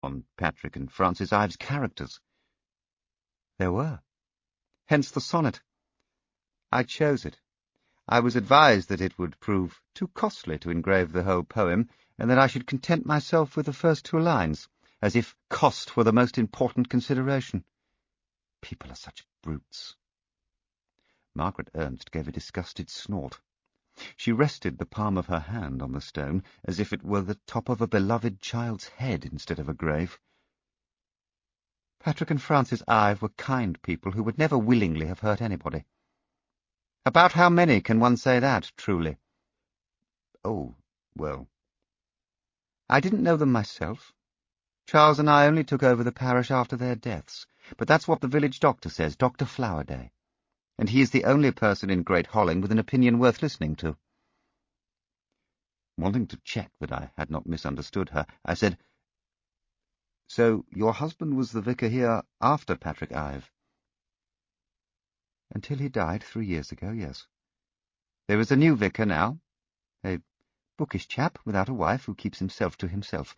on Patrick and Francis Ives' characters. There were. Hence the sonnet. I chose it. I was advised that it would prove too costly to engrave the whole poem, and that I should content myself with the first 2 lines, as if cost were the most important consideration. People are such brutes. Margaret Ernst gave a disgusted snort. She rested the palm of her hand on the stone, as if it were the top of a beloved child's head instead of a grave. Patrick and Francis Ives were kind people who would never willingly have hurt anybody. About how many can one say that, truly? Oh, well. I didn't know them myself. Charles and I only took over the parish after their deaths, but that's what the village doctor says, Dr. Flowerday, and he is the only person in Great Holling with an opinion worth listening to. Wanting to check that I had not misunderstood her, I said, "So your husband was the vicar here after Patrick Ives?" "Until he died 3 years ago, yes. There is a new vicar now, a bookish chap without a wife who keeps himself to himself."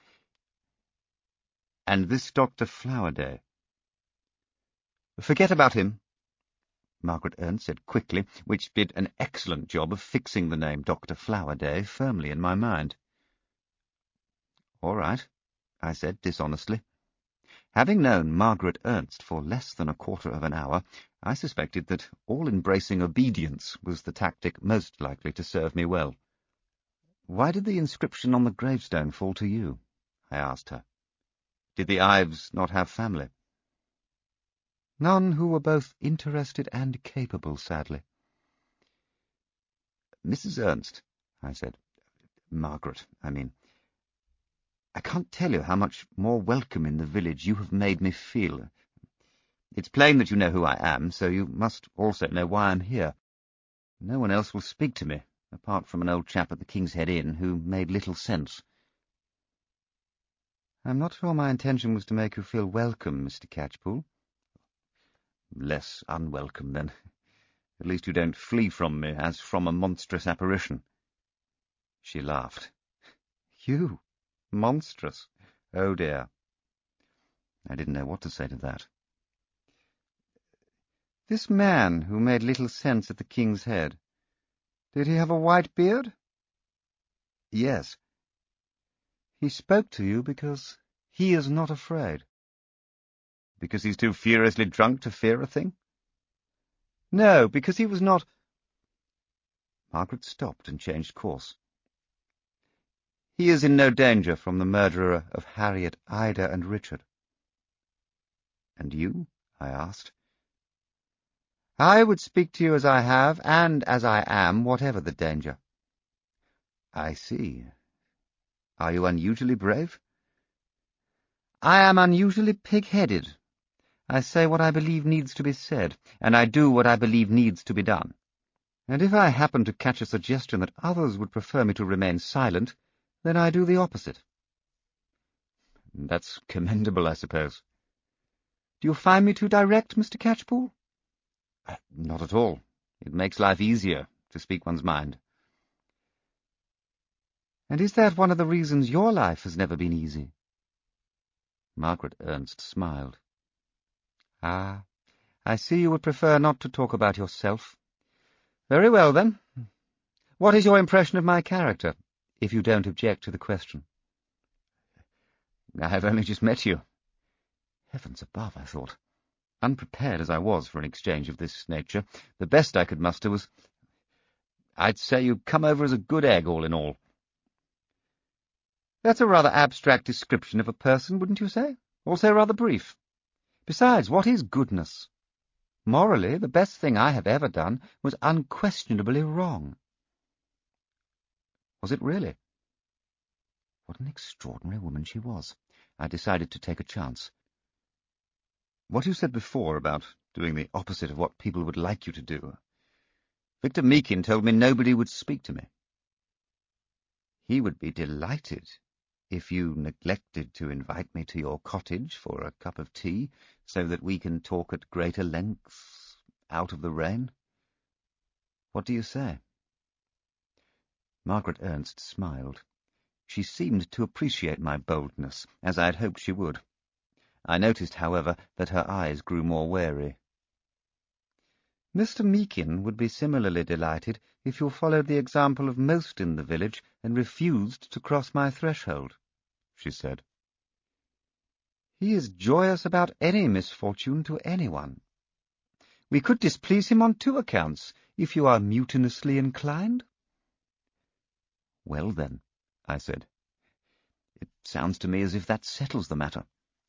"And this Dr. Flowerday?" "Forget about him," Margaret Ernst said quickly, which did an excellent job of fixing the name Dr. Flowerday firmly in my mind. "All right," I said dishonestly. Having known Margaret Ernst for less than a quarter of an hour, I suspected that all-embracing obedience was the tactic most likely to serve me well. "Why did the inscription on the gravestone fall to you?" I asked her. "Did the Ives not have family?" "None who were both interested and capable, sadly." "Mrs. Ernst," I said. "Margaret, I mean. I can't tell you how much more welcome in the village you have made me feel. It's plain that you know who I am, so you must also know why I'm here. No one else will speak to me, apart from an old chap at the King's Head Inn who made little sense." "I'm not sure my intention was to make you feel welcome, Mr. Catchpool." "Less unwelcome, then. At least you don't flee from me as from a monstrous apparition." She laughed. "You? Monstrous? Oh, dear." I didn't know what to say to that. "This man who made little sense at the King's Head, did he have a white beard?" "Yes." "He spoke to you because he is not afraid." "Because he's too furiously drunk to fear a thing?" "No, because he was not—" Margaret stopped and changed course. "He is in no danger from the murderer of Harriet, Ida, and Richard." "And you?" I asked. "I would speak to you as I have, and as I am, whatever the danger." "I see. Are you unusually brave?" "I am unusually pig-headed. I say what I believe needs to be said, and I do what I believe needs to be done. And if I happen to catch a suggestion that others would prefer me to remain silent, then I do the opposite." "That's commendable, I suppose." "Do you find me too direct, Mr. Catchpool?" "Not at all. It makes life easier to speak one's mind." "And is that one of the reasons your life has never been easy?" Margaret Ernst smiled. "Ah, I see you would prefer not to talk about yourself. Very well, then. What is your impression of my character, if you don't object to the question?" "I have only just met you." Heavens above, I thought. Unprepared as I was for an exchange of this nature, the best I could muster was, "I'd say you come over as a good egg, all in all." "That's a rather abstract description of a person, wouldn't you say? Also rather brief. Besides, what is goodness? Morally, the best thing I have ever done was unquestionably wrong." Was it really? What an extraordinary woman she was. I decided to take a chance. "What you said before about doing the opposite of what people would like you to do. Victor Meakin told me nobody would speak to me." "He would be delighted if you neglected to invite me to your cottage for a cup of tea, so that we can talk at greater lengths out of the rain. What do you say?" Margaret Ernst smiled. She seemed to appreciate my boldness, as I had hoped she would. I noticed, however, that her eyes grew more wary. "Mr. Meekin would be similarly delighted if you followed the example of most in the village and refused to cross my threshold," she said. "He is joyous about any misfortune to anyone. We could displease him on 2 accounts, if you are mutinously inclined." "Well, then," I said, "it sounds to me as if that settles the matter."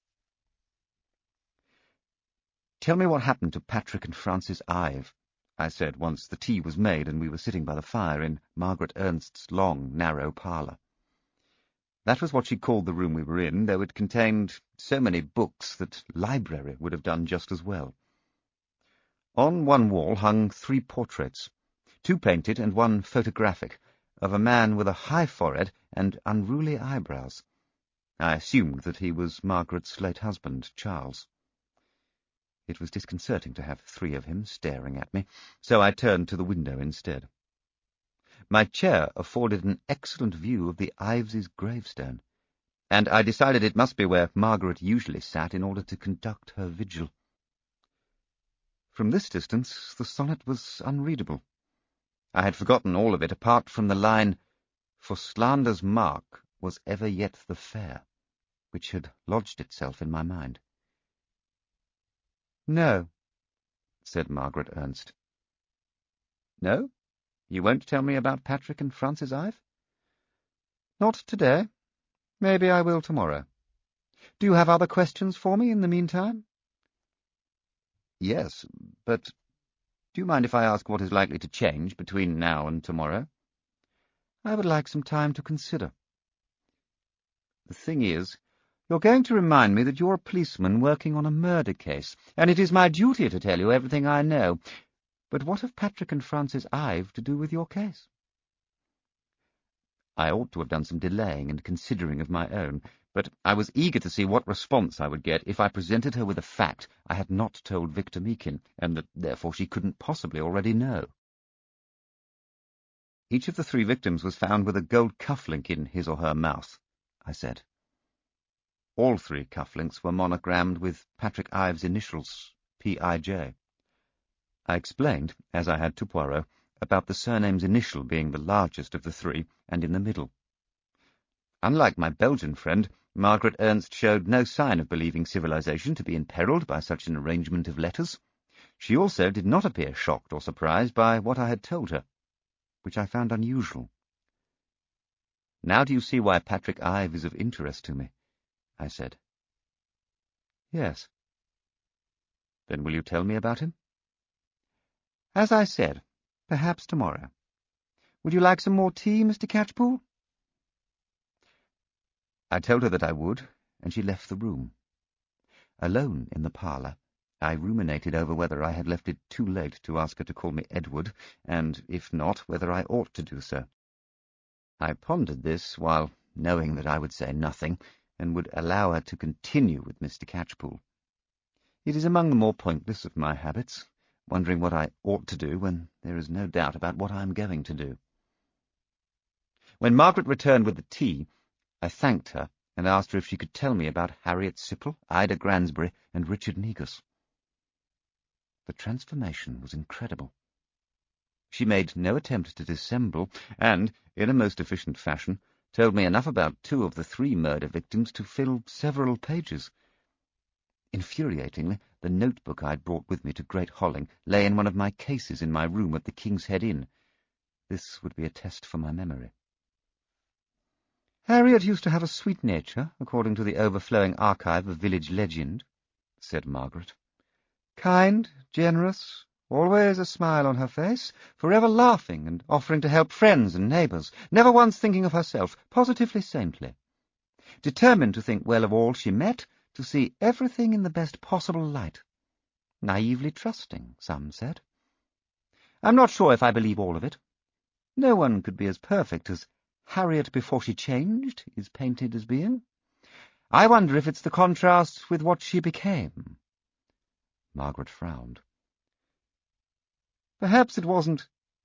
"Tell me what happened to Patrick and Francis Ive," I said once the tea was made and we were sitting by the fire in Margaret Ernst's long, narrow parlour. That was what she called the room we were in, though it contained so many books that library would have done just as well. On one wall hung 3 portraits, 2 painted and 1 photographic, of a man with a high forehead and unruly eyebrows. I assumed that he was Margaret's late husband, Charles. It was disconcerting to have 3 of him staring at me, so I turned to the window instead. My chair afforded an excellent view of the Iveses' gravestone, and I decided it must be where Margaret usually sat in order to conduct her vigil. From this distance the sonnet was unreadable. I had forgotten all of it apart from the line, "For slander's mark was ever yet the fair," which had lodged itself in my mind. "No," said Margaret Ernst. "No? You won't tell me about Patrick and Francis Ive?" "Not today. Maybe I will tomorrow. Do you have other questions for me in the meantime?" "Yes, but do you mind if I ask what is likely to change between now and tomorrow?" "I would like some time to consider." "The thing is, you're going to remind me that you're a policeman working on a murder case, and it is my duty to tell you everything I know. But what have Patrick and Francis Ive to do with your case?" I ought to have done some delaying and considering of my own, but I was eager to see what response I would get if I presented her with a fact I had not told Victor Meekin, and that therefore she couldn't possibly already know. "Each of the 3 victims was found with a gold cufflink in his or her mouth," I said. All 3 cufflinks were monogrammed with Patrick Ive's initials, P.I.J. I explained, as I had to Poirot, about the surname's initial being the largest of the 3 and in the middle. Unlike my Belgian friend, Margaret Ernst showed no sign of believing civilization to be imperilled by such an arrangement of letters. She also did not appear shocked or surprised by what I had told her, which I found unusual. "Now do you see why Patrick Ive is of interest to me?" I said. "Yes." "Then will you tell me about him?" "As I said, perhaps tomorrow. Would you like some more tea, Mr. Catchpool?" I told her that I would, and she left the room. Alone in the parlour, I ruminated over whether I had left it too late to ask her to call me Edward, and, if not, whether I ought to do so. I pondered this while, knowing that I would say nothing, and would allow her to continue with Mr. Catchpool. It is among the more pointless of my habits, wondering what I ought to do when there is no doubt about what I am going to do. When Margaret returned with the tea, I thanked her and asked her if she could tell me about Harriet Sipple, Ida Gransbury, and Richard Negus. The transformation was incredible. She made no attempt to dissemble, and, in a most efficient fashion, told me enough about 2 of the 3 murder victims to fill several pages. Infuriatingly, the notebook I had brought with me to Great Holling lay in one of my cases in my room at the King's Head Inn. This would be a test for my memory. "Harriet used to have a sweet nature, according to the overflowing archive of village legend," said Margaret. "Kind, generous, always a smile on her face, forever laughing and offering to help friends and neighbours, never once thinking of herself, positively saintly. Determined to think well of all she met, to see everything in the best possible light. Naively trusting, some said. I'm not sure if I believe all of it. No one could be as perfect as Harriet before she changed is painted as being. I wonder if it's the contrast with what she became." Margaret frowned. "Perhaps it wasn't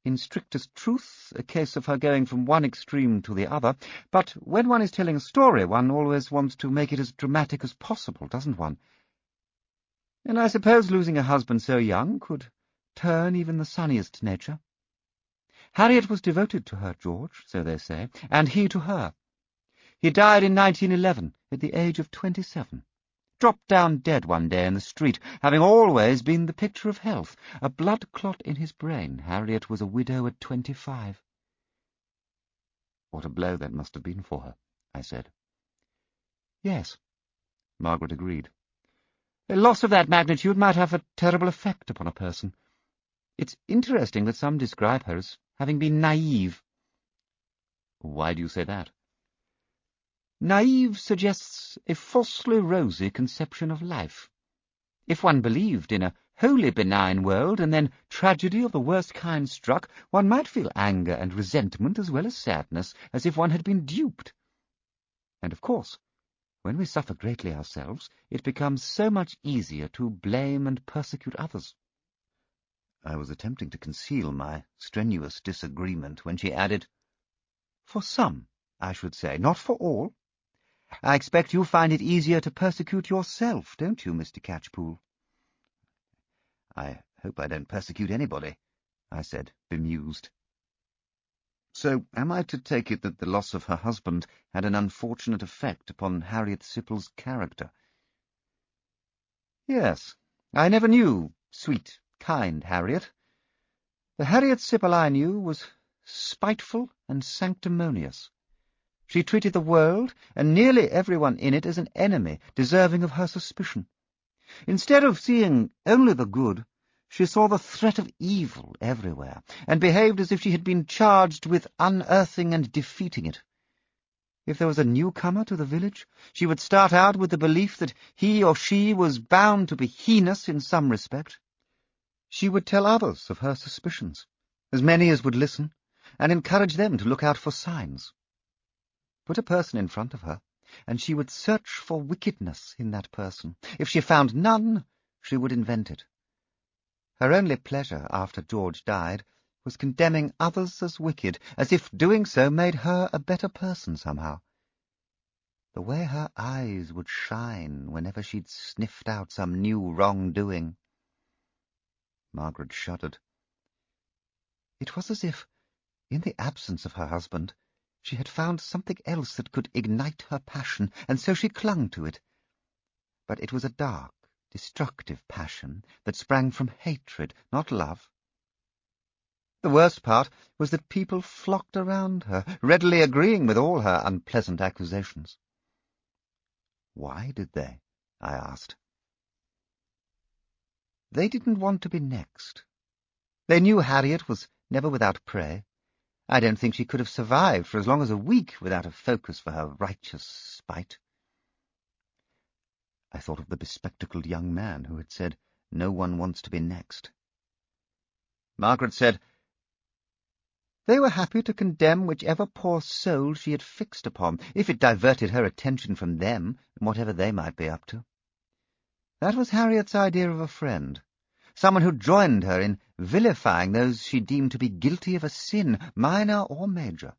in strictest truth, a case of her going from one extreme to the other, but when one is telling a story, one always wants to make it as dramatic as possible, doesn't one? And I suppose losing a husband so young could turn even the sunniest nature. Harriet was devoted to her, George, so they say, and he to her. He died in 1911, at the age of 27. Dropped down dead one day in the street, having always been the picture of health. A blood clot in his brain. Harriet was a widow at 25. What a blow that must have been for her, I said. Yes, Margaret agreed. A loss of that magnitude might have a terrible effect upon a person. It's interesting that some describe her as having been naive. Why do you say that? Naive suggests a falsely rosy conception of life. If one believed in a wholly benign world, and then tragedy of the worst kind struck, one might feel anger and resentment as well as sadness, as if one had been duped. And of course, when we suffer greatly ourselves, it becomes so much easier to blame and persecute others. I was attempting to conceal my strenuous disagreement when she added, For some, I should say, not for all. I expect you find it easier to persecute yourself, don't you, Mr. Catchpool? I hope I don't persecute anybody, I said, bemused. So am I to take it that the loss of her husband had an unfortunate effect upon Harriet Sippel's character? Yes, I never knew sweet, kind Harriet. The Harriet Sippel I knew was spiteful and sanctimonious. She treated the world, and nearly everyone in it, as an enemy, deserving of her suspicion. Instead of seeing only the good, she saw the threat of evil everywhere, and behaved as if she had been charged with unearthing and defeating it. If there was a newcomer to the village, she would start out with the belief that he or she was bound to be heinous in some respect. She would tell others of her suspicions, as many as would listen, and encourage them to look out for signs. Put a person in front of her, and she would search for wickedness in that person. If she found none, she would invent it. Her only pleasure, after George died, was condemning others as wicked, as if doing so made her a better person somehow. The way her eyes would shine whenever she'd sniffed out some new wrong-doing. Margaret shuddered. It was as if, in the absence of her husband, she had found something else that could ignite her passion, and so she clung to it. But it was a dark, destructive passion that sprang from hatred, not love. The worst part was that people flocked around her, readily agreeing with all her unpleasant accusations. Why did they? I asked. They didn't want to be next. They knew Harriet was never without prey. I don't think she could have survived for as long as a week without a focus for her righteous spite. I thought of the bespectacled young man who had said, "No one wants to be next." Margaret said, "They were happy to condemn whichever poor soul she had fixed upon, if it diverted her attention from them, whatever they might be up to. That was Harriet's idea of a friend. Someone who joined her in vilifying those she deemed to be guilty of a sin, minor or major."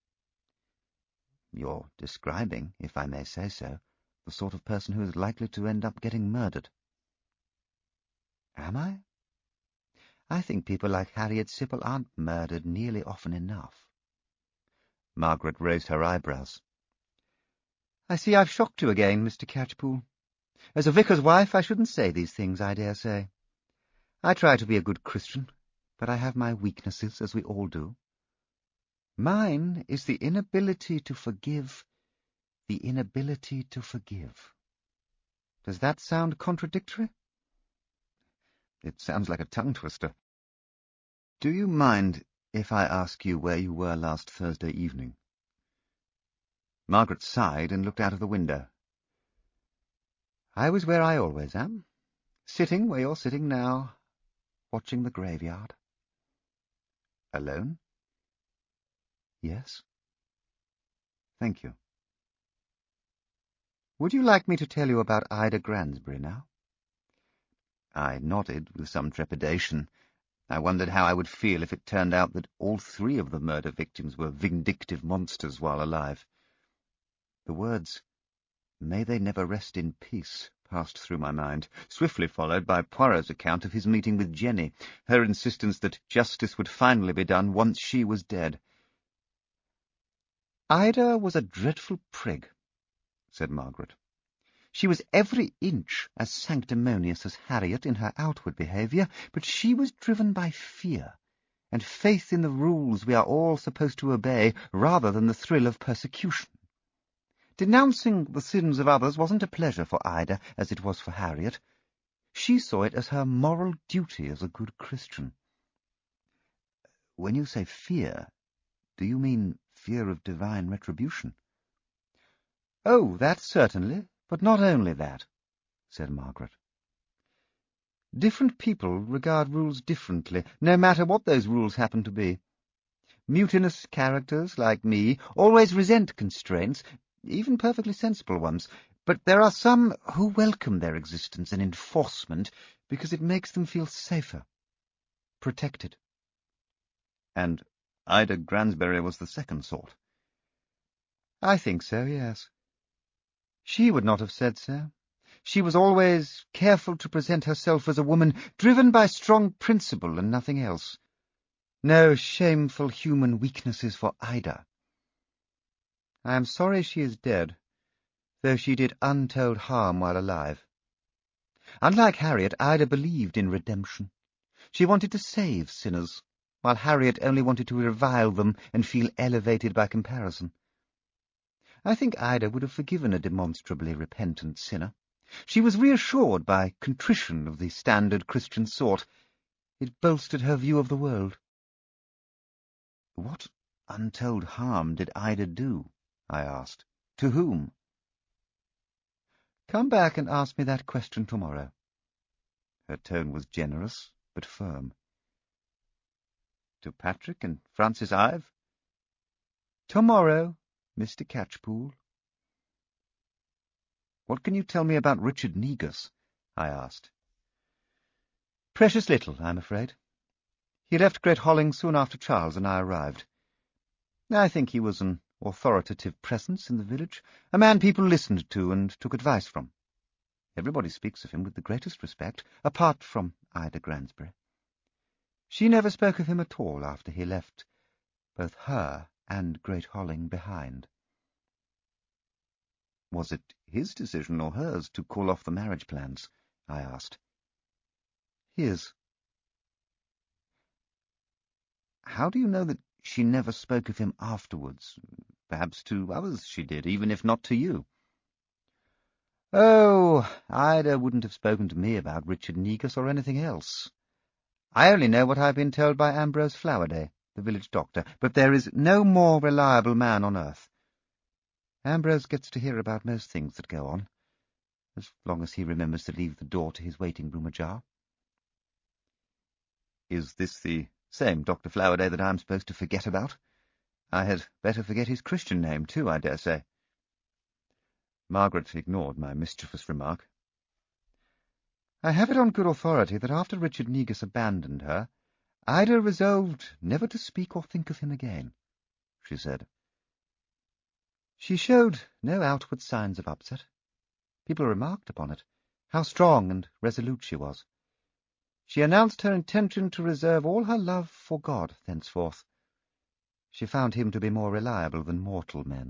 You're describing, if I may say so, the sort of person who is likely to end up getting murdered. Am I? I think people like Harriet Sippel aren't murdered nearly often enough. Margaret raised her eyebrows. I see I've shocked you again, Mr. Catchpool. As a vicar's wife, I shouldn't say these things, I dare say. I try to be a good Christian, but I have my weaknesses, as we all do. Mine is the inability to forgive, the inability to forgive. Does that sound contradictory? It sounds like a tongue-twister. Do you mind if I ask you where you were last Thursday evening? Margaret sighed and looked out of the window. I was where I always am, sitting where you're sitting now, watching the graveyard. Alone? Yes. Thank you. Would you like me to tell you about Ida Gransbury now? I nodded with some trepidation. I wondered how I would feel if it turned out that all 3 of the murder victims were vindictive monsters while alive. The words, "May they never rest in peace," passed through my mind, swiftly followed by Poirot's account of his meeting with Jenny, her insistence that justice would finally be done once she was dead. "Ida was a dreadful prig," said Margaret. "She was every inch as sanctimonious as Harriet in her outward behaviour, but she was driven by fear, and faith in the rules we are all supposed to obey rather than the thrill of persecution. Denouncing the sins of others wasn't a pleasure for Ida as it was for Harriet. She saw it as her moral duty as a good Christian." "When you say fear, do you mean fear of divine retribution?" "Oh, that certainly, but not only that," said Margaret. "Different people regard rules differently, no matter what those rules happen to be. Mutinous characters, like me, always resent constraints, even perfectly sensible ones, but there are some who welcome their existence and enforcement because it makes them feel safer, protected." "And Ida Gransbury was the second sort?" "I think so, yes. She would not have said so. She was always careful to present herself as a woman driven by strong principle and nothing else. No shameful human weaknesses for Ida. I am sorry she is dead, though she did untold harm while alive. Unlike Harriet, Ida believed in redemption. She wanted to save sinners, while Harriet only wanted to revile them and feel elevated by comparison. I think Ida would have forgiven a demonstrably repentant sinner. She was reassured by contrition of the standard Christian sort. It bolstered her view of the world." "What untold harm did Ida do?" I asked. "To whom?" "Come back and ask me that question tomorrow." Her tone was generous, but firm. "To Patrick and Francis Ive?" "Tomorrow, Mr. Catchpool." "What can you tell me about Richard Negus?" I asked. "Precious little, I'm afraid. He left Great Holling soon after Charles and I arrived. I think he was an authoritative presence in the village, a man people listened to and took advice from. Everybody speaks of him with the greatest respect, apart from Ida Gransbury. She never spoke of him at all after he left both her and Great Holling behind." "Was it his decision or hers to call off the marriage plans?" I asked. "His." "How do you know that she never spoke of him afterwards? Perhaps to others she did, even if not to you." "Oh, Ida wouldn't have spoken to me about Richard Negus or anything else. I only know what I've been told by Ambrose Flowerday, the village doctor, but there is no more reliable man on earth. Ambrose gets to hear about most things that go on, as long as he remembers to leave the door to his waiting-room ajar." "Is this the same Dr. Flowerday that I'm supposed to forget about? I had better forget his Christian name, too, I dare say." Margaret ignored my mischievous remark. "I have it on good authority that after Richard Negus abandoned her, Ida resolved never to speak or think of him again," she said. "She showed no outward signs of upset. People remarked upon it, how strong and resolute she was. She announced her intention to reserve all her love for God thenceforth. She found him to be more reliable than mortal men."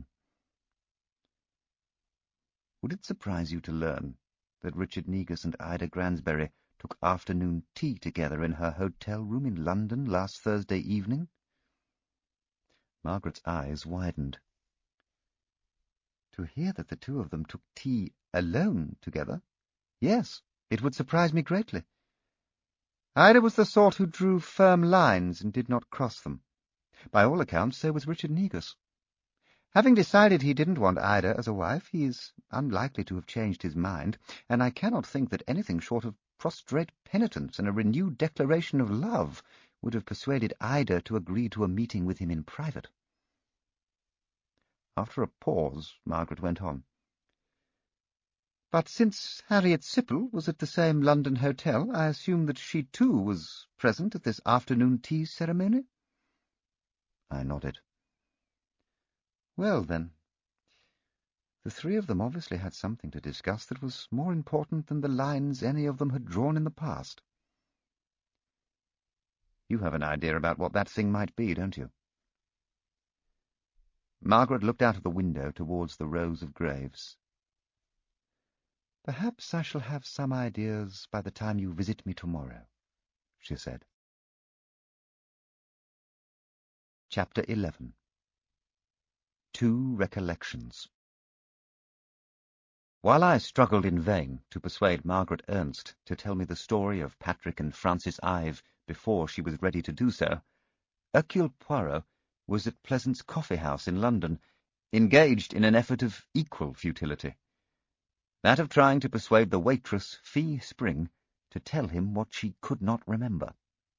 "Would it surprise you to learn that Richard Negus and Ida Gransbury took afternoon tea together in her hotel room in London last Thursday evening?" Margaret's eyes widened. "To hear that the 2 of them took tea alone together? Yes, it would surprise me greatly. Ida was the sort who drew firm lines and did not cross them. By all accounts, so was Richard Negus. Having decided he didn't want Ida as a wife, he is unlikely to have changed his mind, and I cannot think that anything short of prostrate penitence and a renewed declaration of love would have persuaded Ida to agree to a meeting with him in private." After a pause, Margaret went on. But since Harriet Sipple was at the same London hotel, I assume that she too was present at this afternoon tea ceremony?" I nodded. "Well, then, the three of them obviously had something to discuss that was more important than the lines any of them had drawn in the past. You have an idea about what that thing might be, don't you?" Margaret looked out of the window towards the rows of graves. "Perhaps I shall have some ideas by the time you visit me tomorrow," she said. Chapter 11. Two Recollections. While I struggled in vain to persuade Margaret Ernst to tell me the story of Patrick and Francis Ive before she was ready to do so, Hercule Poirot was at Pleasance Coffee House in London, engaged in an effort of equal futility, that of trying to persuade the waitress, Fee Spring, to tell him what she could not remember.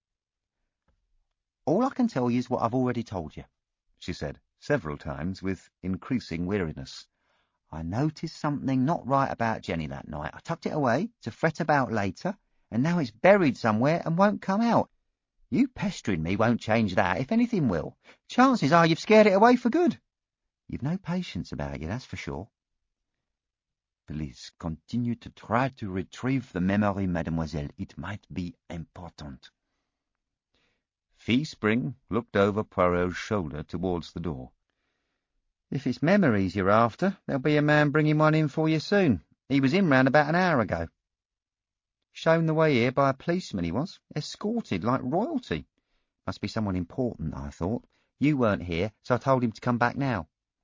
"All I can tell you is what I've already told you," she said several times with increasing weariness. "I noticed something not right about Jenny that night. I tucked it away to fret about later, and now it's buried somewhere and won't come out. You pestering me won't change that, if anything will. Chances are you've scared it away for good. You've no patience about you, that's for sure. Please continue to try to retrieve the memory, mademoiselle. It might be important." Fee Spring looked over Poirot's shoulder towards the door. "If it's memories you're after, there'll be a man bringing one in for you soon. He was in round about an hour ago. Shown the way here by a policeman, he was, escorted like royalty. Must be someone important, I thought. You weren't here, so I told him to come back now."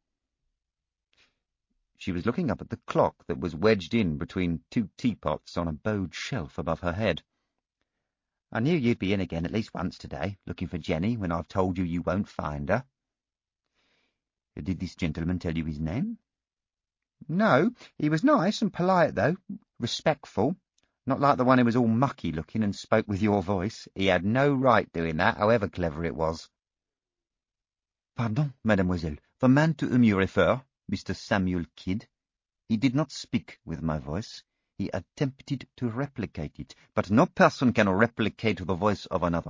She was looking up at the clock that was wedged in between two teapots on a bowed shelf above her head. "I knew you'd be in again at least once today, looking for Jenny, when I've told you won't find her." "Did this gentleman tell you his name?" "No, he was nice and polite, though, respectful. Not like the one who was all mucky-looking and spoke with your voice. He had no right doing that, however clever it was." "Pardon, mademoiselle, the man to whom you refer, Mr. Samuel Kidd, he did not speak with my voice. He attempted to replicate it, but no person can replicate the voice of another."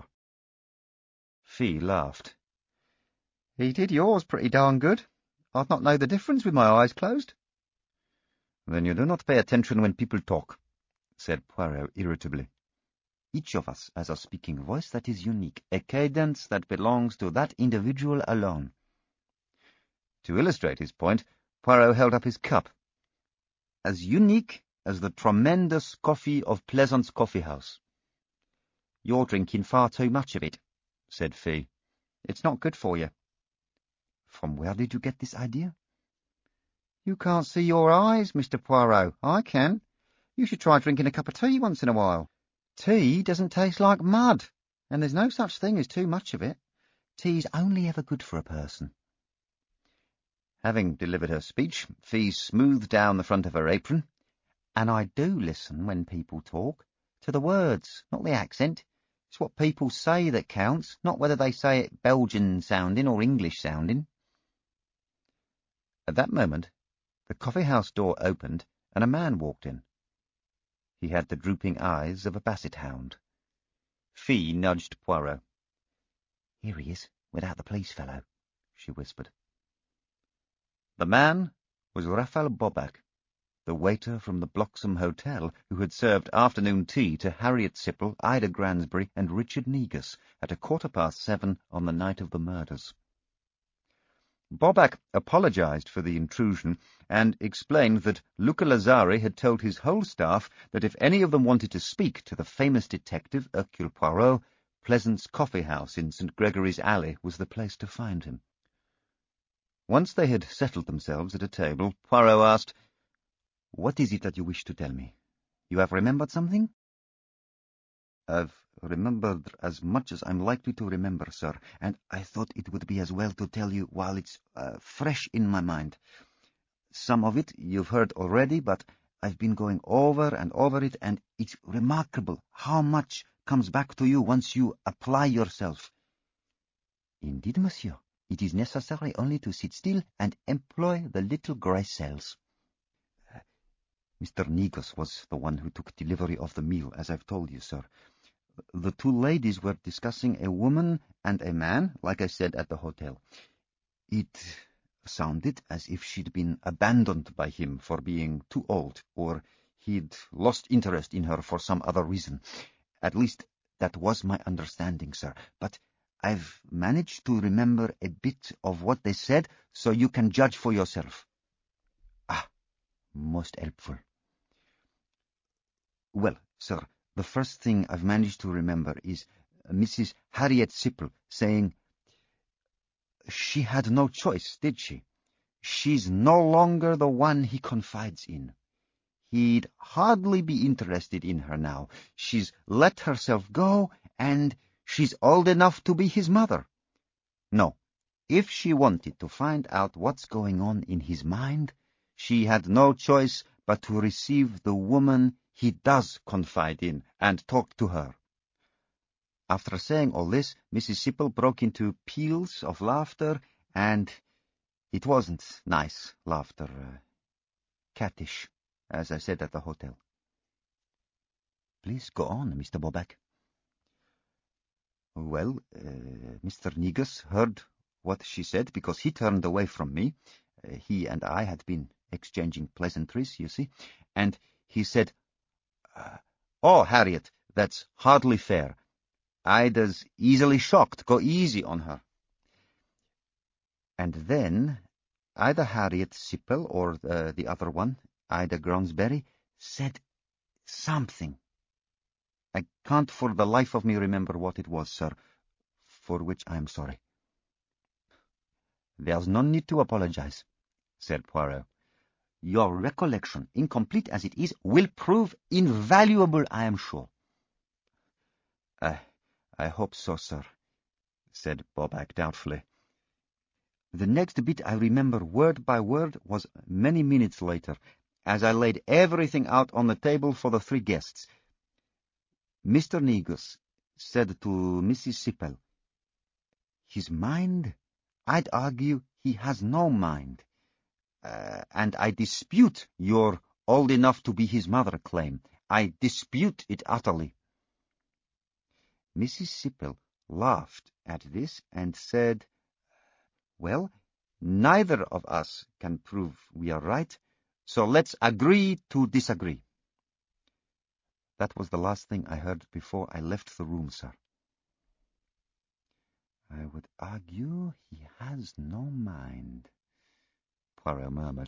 Fee laughed. "He did yours pretty darn good. I'd not know the difference with my eyes closed." "Then you do not pay attention when people talk," said Poirot irritably. "Each of us has a speaking voice that is unique, a cadence that belongs to that individual alone." To illustrate his point, Poirot held up his cup. "As unique as the tremendous coffee of Pleasance Coffee House." "You're drinking far too much of it," said Fee. "It's not good for you." "From where did you get this idea?" "You can't see your eyes, Mr. Poirot. I can. You should try drinking a cup of tea once in a while. Tea doesn't taste like mud, and there's no such thing as too much of it. Tea's only ever good for a person." Having delivered her speech, Fee smoothed down the front of her apron. "And I do listen when people talk, to the words, not the accent. It's what people say that counts, not whether they say it Belgian-sounding or English-sounding." At that moment, the coffee-house door opened, and a man walked in. He had the drooping eyes of a basset hound. Fee nudged Poirot. "Here he is, without the police fellow," she whispered. The man was Raphael Boback, the waiter from the Bloxham Hotel who had served afternoon tea to Harriet Sipple, Ida Gransbury, and Richard Negus at 7:15 on the night of the murders. Boback apologized for the intrusion and explained that Luca Lazari had told his whole staff that if any of them wanted to speak to the famous detective Hercule Poirot, Pleasance Coffee House in St. Gregory's Alley was the place to find him. Once they had settled themselves at a table, Poirot asked, "What is it that you wish to tell me? You have remembered something?" "I've remembered as much as I'm likely to remember, sir, and I thought it would be as well to tell you while it's fresh in my mind. Some of it you've heard already, but I've been going over and over it, and it's remarkable how much comes back to you once you apply yourself." "Indeed, monsieur. It is necessary only to sit still and employ the little grey cells." Mr. Negus was the one who took delivery of the meal, as I've told you, sir. The two ladies were discussing a woman and a man, like I said, at the hotel. It sounded as if she'd been abandoned by him for being too old, or he'd lost interest in her for some other reason. At least that was my understanding, sir. But I've managed to remember a bit of what they said, so you can judge for yourself. Ah, most helpful. Well, sir, the first thing I've managed to remember is Mrs. Harriet Sipple saying, "She had no choice, did she? She's no longer the one he confides in. He'd hardly be interested in her now. She's let herself go, and she's old enough to be his mother. No, if she wanted to find out what's going on in his mind, she had no choice but to receive the woman he does confide in and talk to her." After saying all this, Mrs. Sipple broke into peals of laughter, and it wasn't nice laughter, cattish, as I said at the hotel. Please go on, Mr. Bobak. Well, Mr. Negus heard what she said because he turned away from me. He and I had been exchanging pleasantries, you see, and he said, "Oh, Harriet, that's hardly fair. Ida's easily shocked. Go easy on her." And then either Harriet Sipple or the other one, Ida Gronsberry, said something. I can't for the life of me remember what it was, sir, for which I am sorry. "There's no need to apologize," said Poirot. "Your recollection, incomplete as it is, will prove invaluable, I am sure." I hope so, sir," said Bobak doubtfully. The next bit I remember word by word was many minutes later, as I laid everything out on the table for the three guests. Mr. Negus said to Mrs. Sipple, "His mind? I'd argue he has no mind. And I dispute your old enough to be his mother claim. I dispute it utterly." Mrs. Sipple laughed at this and said, "Well, neither of us can prove we are right, so let's agree to disagree." That was the last thing I heard before I left the room, sir. "I would argue he has no mind," Poirot murmured.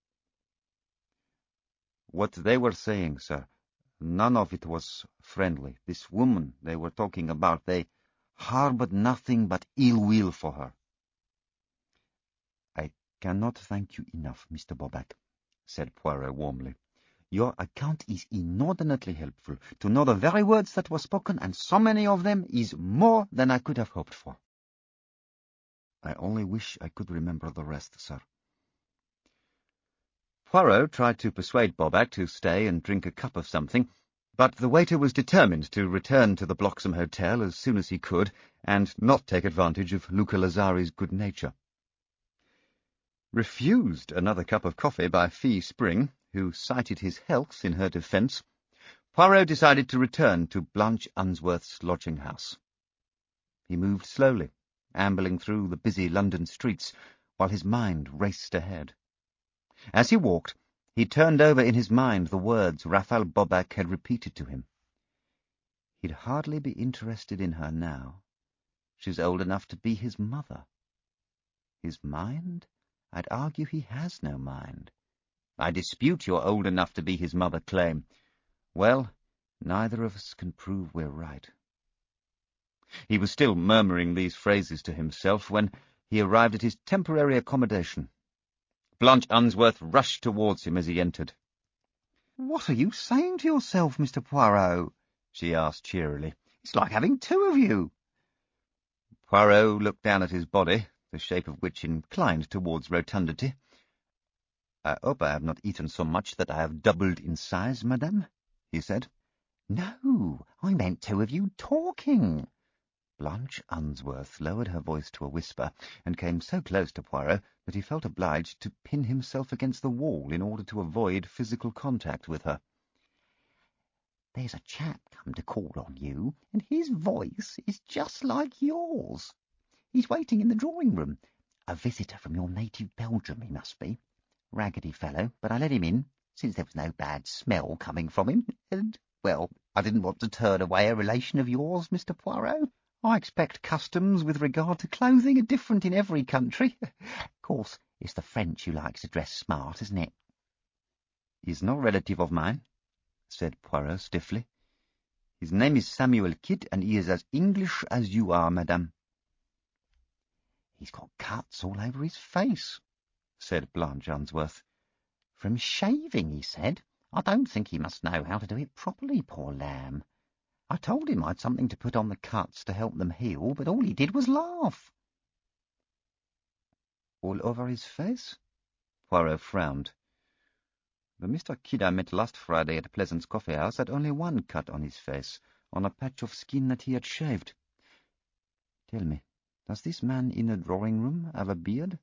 What they were saying, sir, none of it was friendly. This woman they were talking about, they harbored nothing but ill will for her. "I cannot thank you enough, Mr. Bobak," said Poirot warmly. "Your account is inordinately helpful. To know the very words that were spoken, and so many of them, is more than I could have hoped for." "I only wish I could remember the rest, sir." Poirot tried to persuade Bobak to stay and drink a cup of something, but the waiter was determined to return to the Bloxham Hotel as soon as he could, and not take advantage of Luca Lazari's good nature. Refused another cup of coffee by Fee Spring, who cited his health in her defence, Poirot decided to return to Blanche Unsworth's lodging-house. He moved slowly, ambling through the busy London streets, while his mind raced ahead. As he walked, he turned over in his mind the words Raphael Bobak had repeated to him. He'd hardly be interested in her now. She's old enough to be his mother. His mind? I'd argue he has no mind. I dispute your old enough to be his mother claim. Well, neither of us can prove we're right. He was still murmuring these phrases to himself when he arrived at his temporary accommodation. Blanche Unsworth rushed towards him as he entered. "What are you saying to yourself, Mr. Poirot?" she asked cheerily. "It's like having two of you." Poirot looked down at his body, the shape of which inclined towards rotundity. "I hope I have not eaten so much that I have doubled in size, madame," he said. "No, I meant two of you talking." Blanche Unsworth lowered her voice to a whisper and came so close to Poirot that he felt obliged to pin himself against the wall in order to avoid physical contact with her. "There's a chap come to call on you, and his voice is just like yours. He's waiting in the drawing-room. A visitor from your native Belgium, he must be. Raggedy fellow, but I let him in, since there was no bad smell coming from him, and, well, I didn't want to turn away a relation of yours, Mr. Poirot. I expect customs with regard to clothing are different in every country. Of course, it's the French who likes to dress smart, isn't it?" "He's no relative of mine," said Poirot stiffly. "His name is Samuel Kidd, and he is as English as you are, madame." "He's got cuts all over his face," said Blanche Unsworth. "From shaving, he said. I don't think he must know how to do it properly, poor lamb. I told him I'd something to put on the cuts to help them heal, but all he did was laugh." "All over his face?" Poirot frowned. "The Mr. Kidd I met last Friday at Pleasance Coffee House had only one cut on his face, on a patch of skin that he had shaved. Tell me, does this man in the drawing-room have a beard?"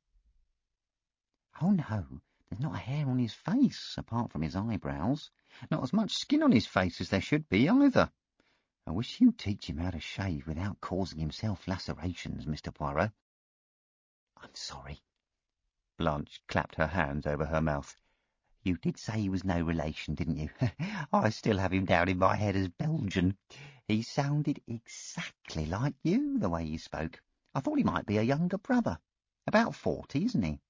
"Oh, no, there's not a hair on his face, apart from his eyebrows. Not as much skin on his face as there should be, either. I wish you'd teach him how to shave without causing himself lacerations, Mr. Poirot." "I'm sorry." Blanche clapped her hands over her mouth. "You did say he was no relation, didn't you? I still have him down in my head as Belgian. He sounded exactly like you, the way he spoke. I thought he might be a younger brother. About 40, isn't he?"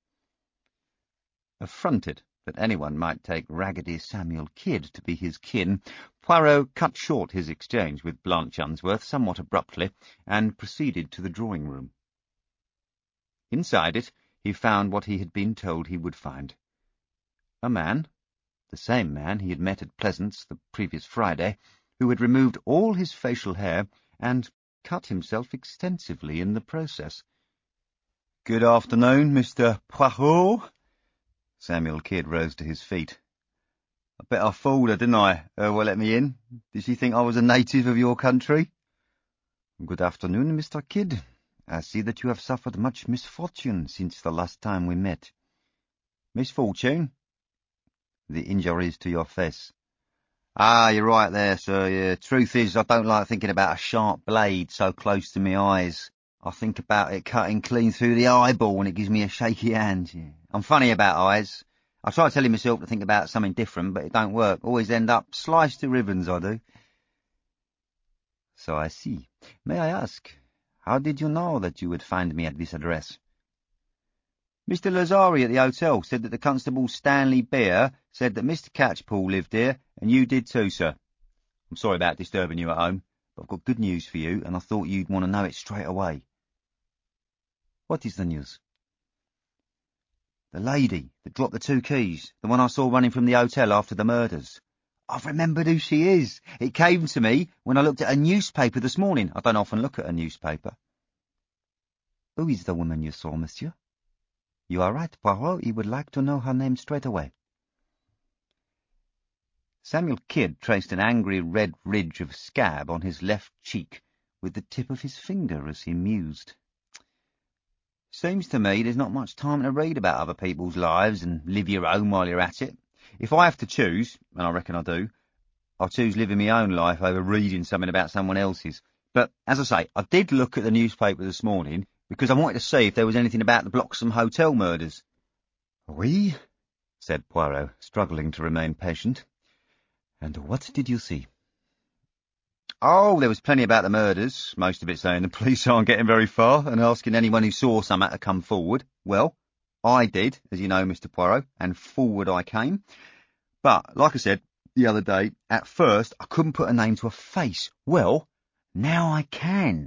Affronted that anyone might take Raggedy Samuel Kidd to be his kin, Poirot cut short his exchange with Blanche Unsworth somewhat abruptly and proceeded to the drawing-room. Inside it he found what he had been told he would find. A man, the same man he had met at Pleasance the previous Friday, who had removed all his facial hair and cut himself extensively in the process. "Good afternoon, Mr. Poirot." Samuel Kidd rose to his feet. "I bet I fooled her, didn't I? Well, let me in. Did she think I was a native of your country?" "Good afternoon, Mr. Kidd. I see that you have suffered much misfortune since the last time we met." "Misfortune?" "The injuries to your face." "Ah, you're right there, sir. Yeah. Truth is, I don't like thinking about a sharp blade so close to my eyes. I think about it cutting clean through the eyeball and it gives me a shaky hand. Yeah. I'm funny about eyes. I try telling myself to think about something different, but it don't work. Always end up sliced to ribbons, I do." "So I see. May I ask, how did you know that you would find me at this address?" "Mr. Lazari at the hotel said that the Constable Stanley Bear said that Mr. Catchpool lived here, and you did too, sir. I'm sorry about disturbing you at home, but I've got good news for you, and I thought you'd want to know it straight away." "What is the news?" "The lady that dropped the 2 keys, the one I saw running from the hotel after the murders. I've remembered who she is. It came to me when I looked at a newspaper this morning. I don't often look at a newspaper." "Who is the woman you saw, monsieur?" "You are right, Poirot. He would like to know her name straight away." Samuel Kidd traced an angry red ridge of scab on his left cheek with the tip of his finger as he mused. "Seems to me there's not much time to read about other people's lives and live your own while you're at it. If I have to choose, and I reckon I do, I'll choose living my own life over reading something about someone else's. But, as I say, I did look at the newspaper this morning because I wanted to see if there was anything about the Bloxham Hotel murders." "Oui," said Poirot, struggling to remain patient. "And what did you see?" "Oh, there was plenty about the murders, most of it saying the police aren't getting very far, and asking anyone who saw something to come forward. Well, I did, as you know, Mr. Poirot, and forward I came. But, like I said the other day, at first I couldn't put a name to a face. Well, now I can."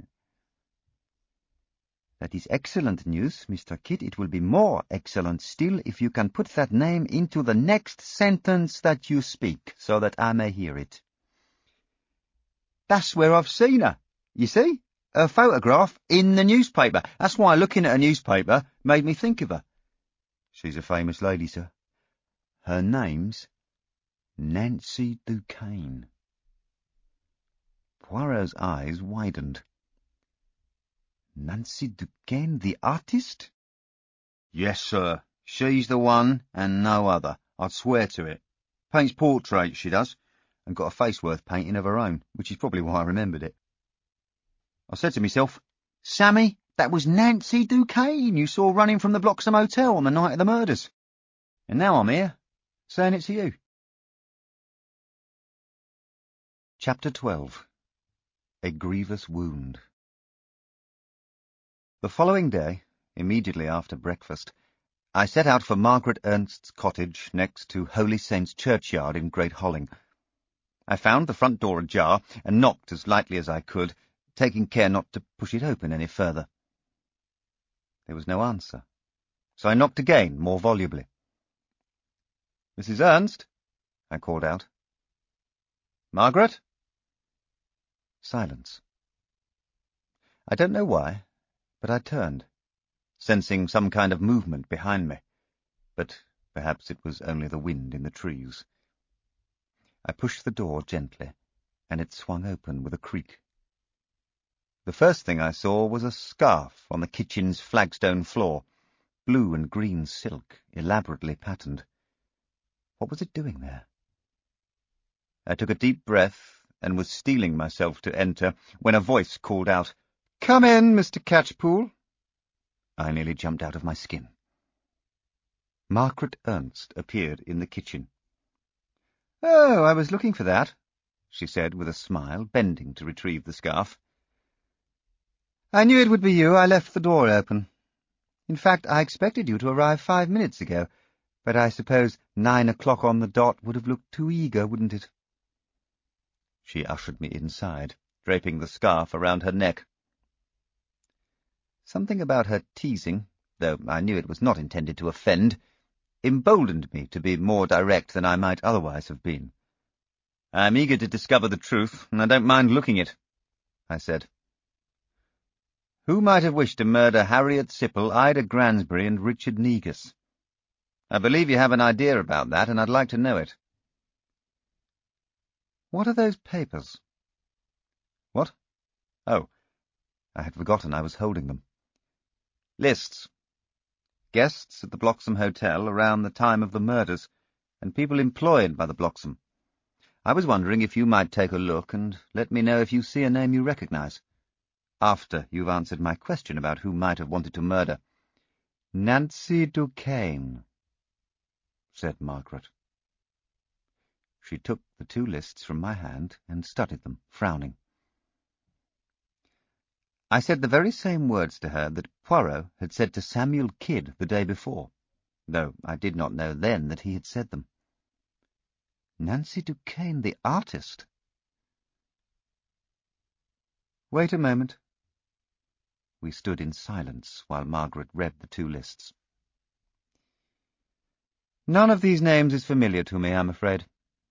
"That is excellent news, Mr. Kidd. It will be more excellent still if you can put that name into the next sentence that you speak, so that I may hear it." "That's where I've seen her. You see? Her photograph in the newspaper. That's why looking at a newspaper made me think of her." "She's a famous lady, sir. Her name's Nancy Duquesne." Poirot's eyes widened. Nancy Duquesne, the artist? Yes, sir. She's the one, and no other. I'd swear to it. Paints portraits, she does, and got a face worth painting of her own, which is probably why I remembered it. I said to myself, Sammy, that was Nancy Duquesne you saw running from the Bloxham Hotel on the night of the murders. And now I'm here, saying it to you. Chapter 12. A Grievous Wound. The following day, immediately after breakfast, I set out for Margaret Ernst's cottage next to Holy Saints' churchyard in Great Holling. I found the front door ajar and knocked as lightly as I could, taking care not to push it open any further. There was no answer, so I knocked again, more volubly. "Mrs. Ernst?" I called out. "Margaret?" Silence. I don't know why, but I turned, sensing some kind of movement behind me, but perhaps it was only the wind in the trees. I pushed the door gently, and it swung open with a creak. The first thing I saw was a scarf on the kitchen's flagstone floor, blue and green silk, elaborately patterned. What was it doing there? I took a deep breath and was steeling myself to enter when a voice called out, "Come in, Mr. Catchpool." I nearly jumped out of my skin. Margaret Ernst appeared in the kitchen. "Oh, I was looking for that," she said with a smile, bending to retrieve the scarf. "I knew it would be you. I left the door open. In fact, I expected you to arrive 5 minutes ago, but I suppose 9 o'clock on the dot would have looked too eager, wouldn't it?" She ushered me inside, draping the scarf around her neck. Something about her teasing, though I knew it was not intended to offend, emboldened me to be more direct than I might otherwise have been. "I'm eager to discover the truth, and I don't mind looking it," I said. "Who might have wished to murder Harriet Sipple, Ida Gransbury, and Richard Negus? I believe you have an idea about that, and I'd like to know it." "What are those papers?" "What? Oh, I had forgotten I was holding them. Lists. Guests at the Bloxham Hotel around the time of the murders, and people employed by the Bloxham. I was wondering if you might take a look and let me know if you see a name you recognize, after you've answered my question about who might have wanted to murder." "Nancy Duquesne," said Margaret. She took the 2 lists from my hand and studied them, frowning. I said the very same words to her that Poirot had said to Samuel Kidd the day before, though I did not know then that he had said them. Nancy Duquesne, the artist. "Wait a moment." We stood in silence while Margaret read the 2 lists. "None of these names is familiar to me, I'm afraid."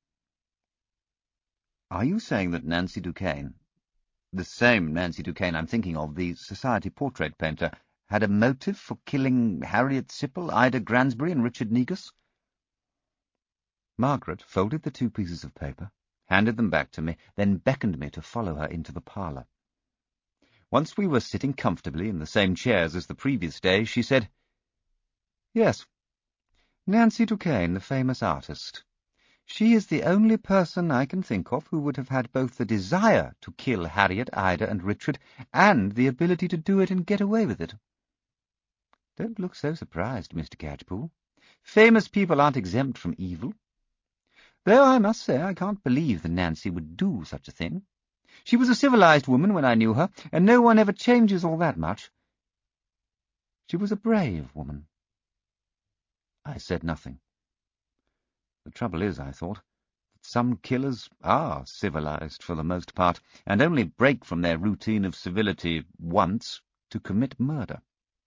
"Are you saying that Nancy Duquesne, the same Nancy Duquesne I'm thinking of, the society portrait painter, had a motive for killing Harriet Sipple, Ida Gransbury, and Richard Negus?" Margaret folded the 2 pieces of paper, handed them back to me, then beckoned me to follow her into the parlour. Once we were sitting comfortably in the same chairs as the previous day, she said, "Yes, Nancy Duquesne, the famous artist. She is the only person I can think of who would have had both the desire to kill Harriet, Ida, and Richard, and the ability to do it and get away with it. Don't look so surprised, Mr. Catchpool. Famous people aren't exempt from evil. Though I must say I can't believe that Nancy would do such a thing. She was a civilized woman when I knew her, and no one ever changes all that much. She was a brave woman." I said nothing. The trouble is, I thought, that some killers are civilized for the most part, and only break from their routine of civility once to commit murder.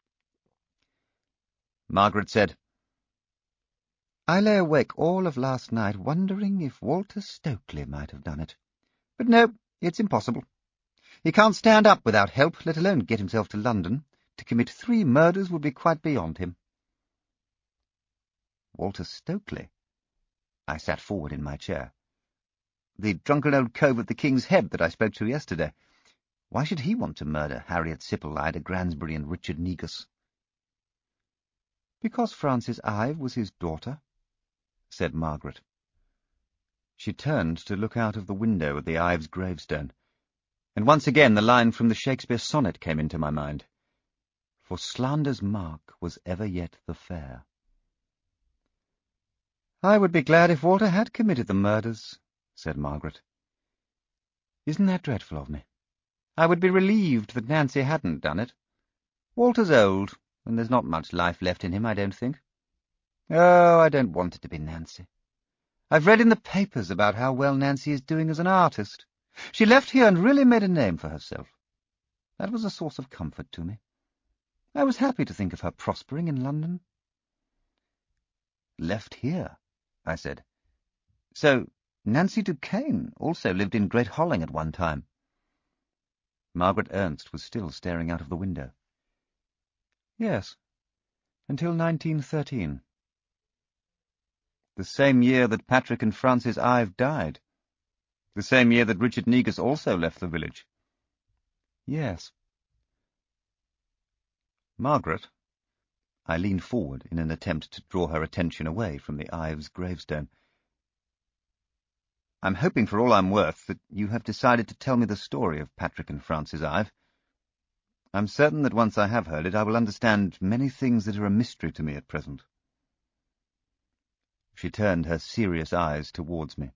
Margaret said, "I lay awake all of last night wondering if Walter Stokely might have done it. But no, it's impossible. He can't stand up without help, let alone get himself to London. To commit 3 murders would be quite beyond him." "Walter Stokely?" I sat forward in my chair. "The drunken old cove at the King's Head that I spoke to yesterday. Why should he want to murder Harriet Sipple, Ida Gransbury, and Richard Negus? Because Frances Ive was his daughter, said Margaret. She turned to look out of the window at the Ives' gravestone, and once again the line from the Shakespeare sonnet came into my mind. For slander's mark was ever yet the fair. I would be glad if Walter had committed the murders, said Margaret. Isn't that dreadful of me? I would be relieved that Nancy hadn't done it. Walter's old, and there's not much life left in him, I don't think. Oh, I don't want it to be Nancy. I've read in the papers about how well Nancy is doing as an artist. She left here and really made a name for herself. That was a source of comfort to me. I was happy to think of her prospering in London. Left here, I said. So Nancy Duquesne also lived in Great Holling at one time. Margaret Ernst was still staring out of the window. Yes, until 1913. The same year that Patrick and Frances Ive died. The same year that Richard Negus also left the village. Yes. Margaret, I leaned forward in an attempt to draw her attention away from the Ives' gravestone. I'm hoping for all I'm worth that you have decided to tell me the story of Patrick and Frances Ive. I'm certain that once I have heard it, I will understand many things that are a mystery to me at present. She turned her serious eyes towards me.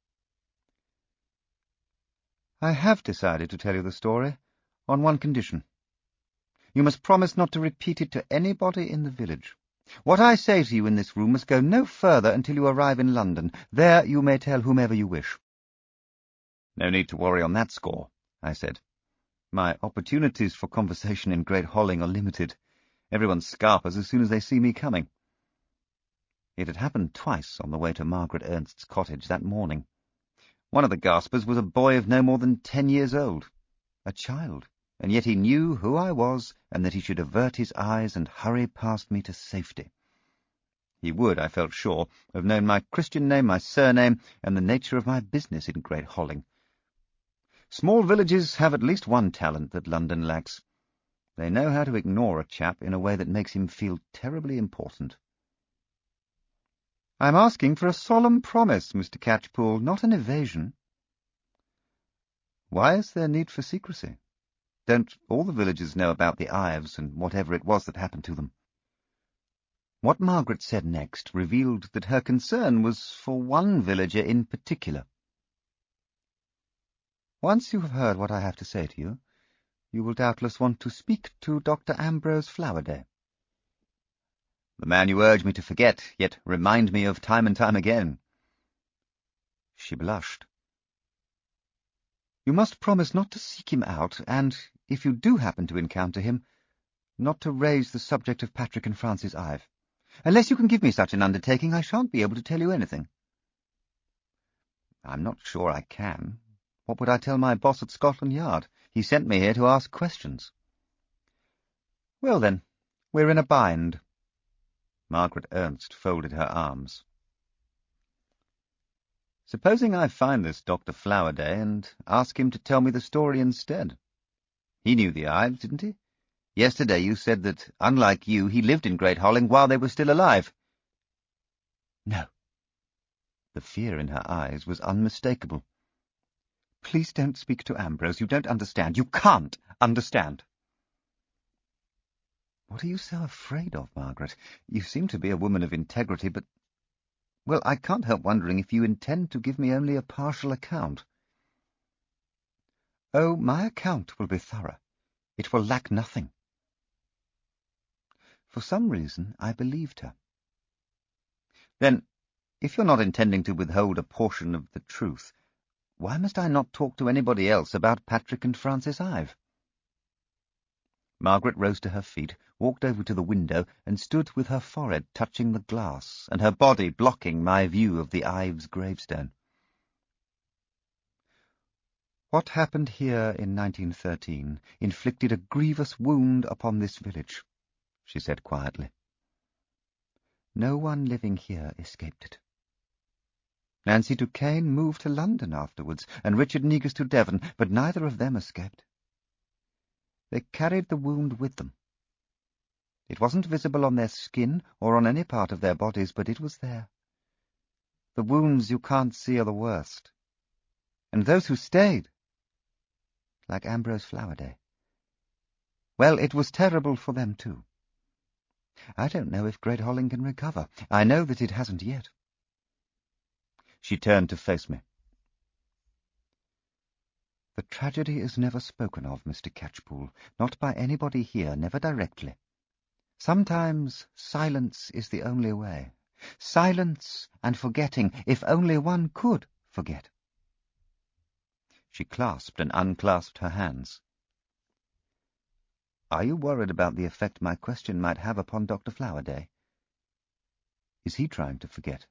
I have decided to tell you the story, on one condition. You must promise not to repeat it to anybody in the village. What I say to you in this room must go no further until you arrive in London. There you may tell whomever you wish. No need to worry on that score, I said. My opportunities for conversation in Great Holling are limited. Everyone scarpers as soon as they see me coming. It had happened twice on the way to Margaret Ernst's cottage that morning. One of the gaspers was a boy of no more than 10 years old, a child, and yet he knew who I was and that he should avert his eyes and hurry past me to safety. He would, I felt sure, have known my Christian name, my surname, and the nature of my business in Great Holling. Small villages have at least one talent that London lacks. They know how to ignore a chap in a way that makes him feel terribly important. I'm asking for a solemn promise, Mr. Catchpool, not an evasion. Why is there need for secrecy? Don't all the villagers know about the Ives and whatever it was that happened to them? What Margaret said next revealed that her concern was for one villager in particular. Once you have heard what I have to say to you, you will doubtless want to speak to Dr. Ambrose Flowerday. The man you urge me to forget, yet remind me of time and time again. She blushed. You must promise not to seek him out, and, if you do happen to encounter him, not to raise the subject of Patrick and Frances Ive. Unless you can give me such an undertaking, I shan't be able to tell you anything. I'm not sure I can. What would I tell my boss at Scotland Yard? He sent me here to ask questions. Well, then, we're in a bind. Margaret Ernst folded her arms. Supposing I find this Dr. Flowerday and ask him to tell me the story instead. He knew the Ives, didn't he? Yesterday you said that, unlike you, he lived in Great Holling while they were still alive. No. The fear in her eyes was unmistakable. Please don't speak to Ambrose. You don't understand. You can't understand. What are you so afraid of, Margaret? You seem to be a woman of integrity, but... Well, I can't help wondering if you intend to give me only a partial account. Oh, my account will be thorough. It will lack nothing. For some reason, I believed her. Then, if you're not intending to withhold a portion of the truth, why must I not talk to anybody else about Patrick and Frances Ive? Margaret rose to her feet, walked over to the window, and stood with her forehead touching the glass, and her body blocking my view of the Ives' gravestone. What happened here in 1913 inflicted a grievous wound upon this village, she said quietly. No one living here escaped it. Nancy Duquesne moved to London afterwards, and Richard Negus to Devon, but neither of them escaped. They carried the wound with them. It wasn't visible on their skin or on any part of their bodies, but it was there. The wounds you can't see are the worst. And those who stayed, like Ambrose Flowerday, well, it was terrible for them too. I don't know if Great Holling can recover. I know that it hasn't yet. She turned to face me. The tragedy is never spoken of, Mr. Catchpool, not by anybody here, never directly. Sometimes silence is the only way. Silence and forgetting, if only one could forget. She clasped and unclasped her hands. Are you worried about the effect my question might have upon Dr. Flowerday? Is he trying to forget?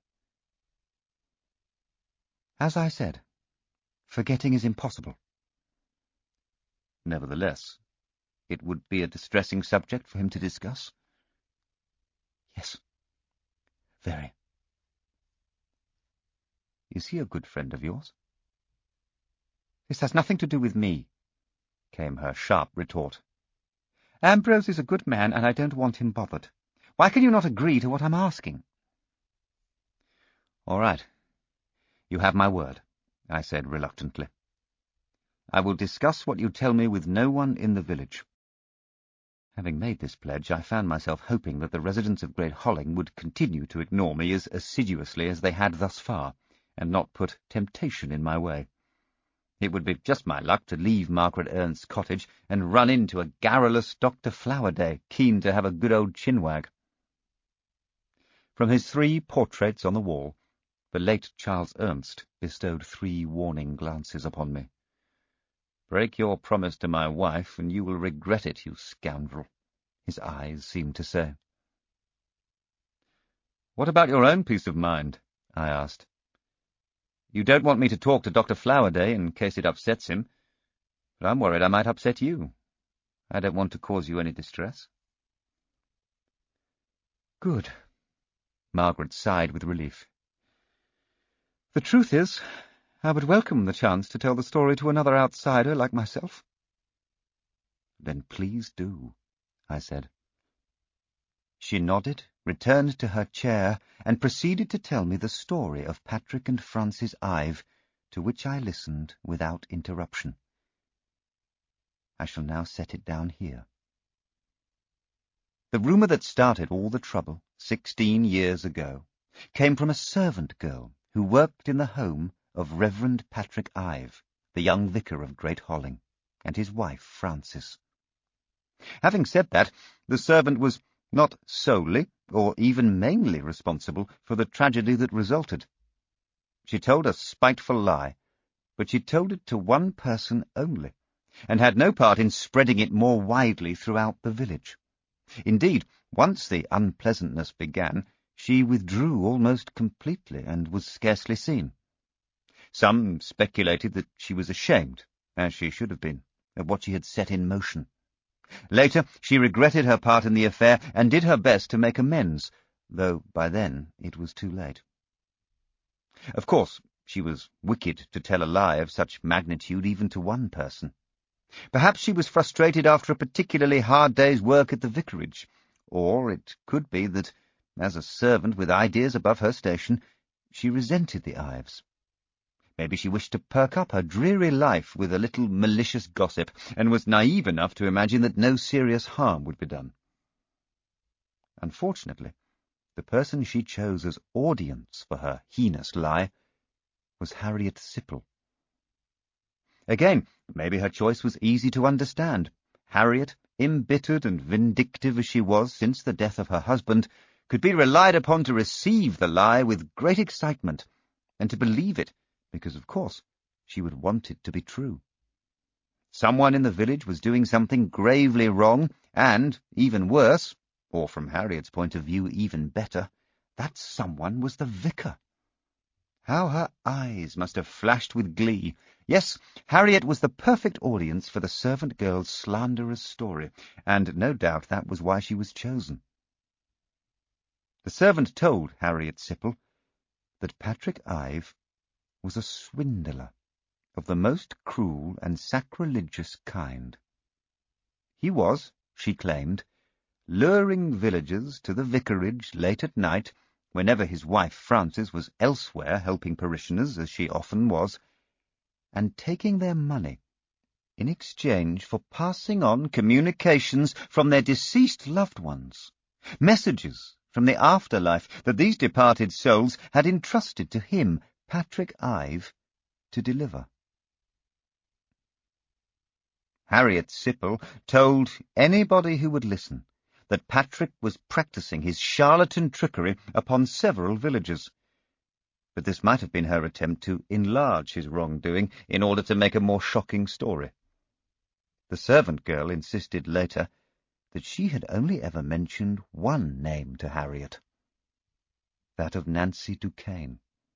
As I said, forgetting is impossible. Nevertheless, it would be a distressing subject for him to discuss. Yes, very. Is he a good friend of yours? This has nothing to do with me, came her sharp retort. Ambrose is a good man, and I don't want him bothered. Why can you not agree to what I'm asking? All right. You have my word, I said reluctantly. I will discuss what you tell me with no one in the village. Having made this pledge, I found myself hoping that the residents of Great Holling would continue to ignore me as assiduously as they had thus far, and not put temptation in my way. It would be just my luck to leave Margaret Ernst's cottage and run into a garrulous Dr. Flowerday, keen to have a good old chinwag. From his 3 portraits on the wall, the late Charles Ernst bestowed 3 warning glances upon me. "Break your promise to my wife, and you will regret it, you scoundrel," his eyes seemed to say. "What about your own peace of mind?" I asked. "You don't want me to talk to Dr. Flowerday in case it upsets him, but I'm worried I might upset you. I don't want to cause you any distress." Good. Margaret sighed with relief. The truth is, I would welcome the chance to tell the story to another outsider like myself. Then please do, I said. She nodded, returned to her chair, and proceeded to tell me the story of Patrick and Francis Ive, to which I listened without interruption. I shall now set it down here. The rumour that started all the trouble 16 years ago came from a servant girl who worked in the home of Reverend Patrick Ive, the young vicar of Great Holling, and his wife Frances. Having said that, the servant was not solely or even mainly responsible for the tragedy that resulted. She told a spiteful lie, but she told it to one person only, and had no part in spreading it more widely throughout the village. Indeed, once the unpleasantness began, she withdrew almost completely and was scarcely seen. Some speculated that she was ashamed, as she should have been, of what she had set in motion. Later, she regretted her part in the affair and did her best to make amends, though by then it was too late. Of course, she was wicked to tell a lie of such magnitude even to one person. Perhaps she was frustrated after a particularly hard day's work at the vicarage, or it could be that, as a servant with ideas above her station, she resented the Ives. Maybe she wished to perk up her dreary life with a little malicious gossip, and was naive enough to imagine that no serious harm would be done. Unfortunately, the person she chose as audience for her heinous lie was Harriet Sipple. Again, maybe her choice was easy to understand. Harriet, embittered and vindictive as she was since the death of her husband, could be relied upon to receive the lie with great excitement, and to believe it, because, of course, she would want it to be true. Someone in the village was doing something gravely wrong, and, even worse, or from Harriet's point of view even better, that someone was the vicar. How her eyes must have flashed with glee. Yes, Harriet was the perfect audience for the servant girl's slanderous story, and no doubt that was why she was chosen. The servant told Harriet Sipple that Patrick Ive was a swindler of the most cruel and sacrilegious kind. He was, she claimed, luring villagers to the vicarage late at night, whenever his wife Frances was elsewhere helping parishioners, as she often was, and taking their money in exchange for passing on communications from their deceased loved ones, messages from the afterlife that these departed souls had entrusted to him, Patrick Ive, to deliver. Harriet Sipple told anybody who would listen that Patrick was practising his charlatan trickery upon several villagers. But this might have been her attempt to enlarge his wrongdoing in order to make a more shocking story. The servant girl insisted later that she had only ever mentioned one name to Harriet, that of Nancy Duquesne.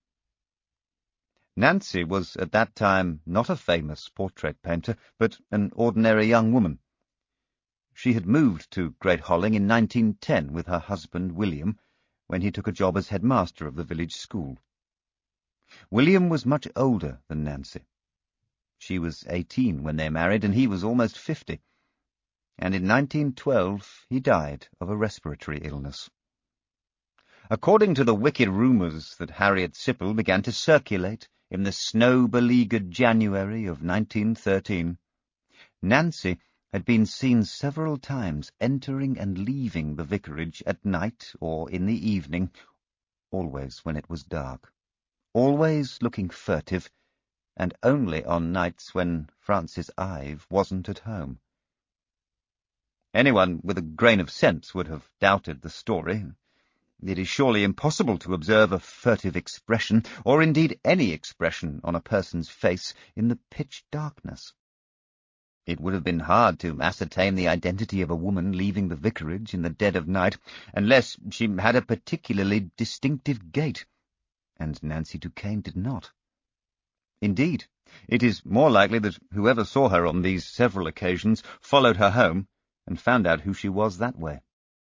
Nancy was at that time not a famous portrait painter, but an ordinary young woman. She had moved to Great Holling in 1910 with her husband William, when he took a job as headmaster of the village school. William was much older than Nancy. She was 18 when they married, and he was almost 50. And in 1912 he died of a respiratory illness. According to the wicked rumours that Harriet Sipple began to circulate in the snow-beleaguered January of 1913, Nancy had been seen several times entering and leaving the vicarage at night or in the evening, always when it was dark, always looking furtive, and only on nights when Frances Ive wasn't at home. Anyone with a grain of sense would have doubted the story. It is surely impossible to observe a furtive expression, or indeed any expression, on a person's face in the pitch darkness. It would have been hard to ascertain the identity of a woman leaving the vicarage in the dead of night, unless she had a particularly distinctive gait, and Nancy Duquesne did not. Indeed, it is more likely that whoever saw her on these several occasions followed her home and found out who she was that way.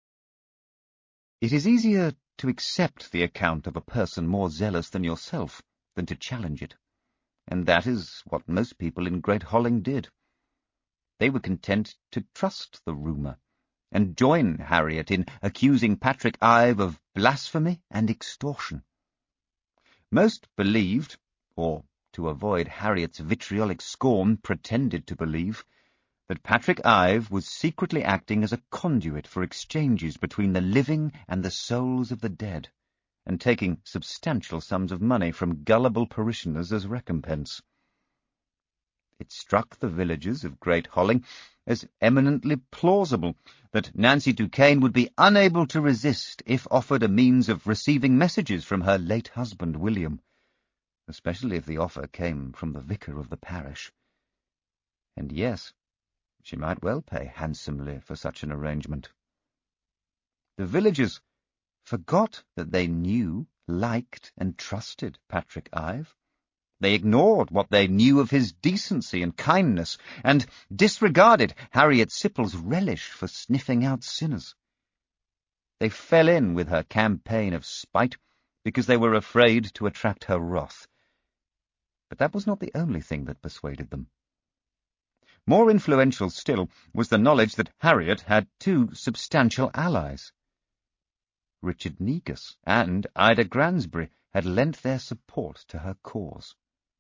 It is easier to accept the account of a person more zealous than yourself than to challenge it, and that is what most people in Great Holling did. They were content to trust the rumour, and join Harriet in accusing Patrick Ive of blasphemy and extortion. Most believed, or to avoid Harriet's vitriolic scorn pretended to believe, that Patrick Ive was secretly acting as a conduit for exchanges between the living and the souls of the dead, and taking substantial sums of money from gullible parishioners as recompense. It struck the villagers of Great Holling as eminently plausible that Nancy Duquesne would be unable to resist if offered a means of receiving messages from her late husband William, especially if the offer came from the vicar of the parish. And yes, she might well pay handsomely for such an arrangement. The villagers forgot that they knew, liked, and trusted Patrick Ive. They ignored what they knew of his decency and kindness, and disregarded Harriet Sipple's relish for sniffing out sinners. They fell in with her campaign of spite because they were afraid to attract her wrath. But that was not the only thing that persuaded them. More influential still was the knowledge that Harriet had two substantial allies. Richard Negus and Ida Gransbury had lent their support to her cause.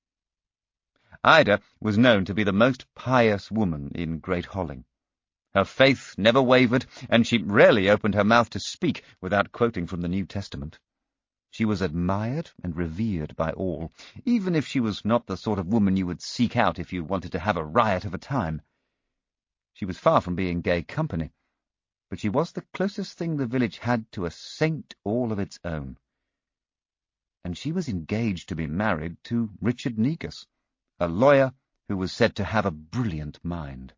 Ida was known to be the most pious woman in Great Holling. Her faith never wavered, and she rarely opened her mouth to speak without quoting from the New Testament. She was admired and revered by all, even if she was not the sort of woman you would seek out if you wanted to have a riot of a time. She was far from being gay company, but she was the closest thing the village had to a saint all of its own. And she was engaged to be married to Richard Negus, a lawyer who was said to have a brilliant mind.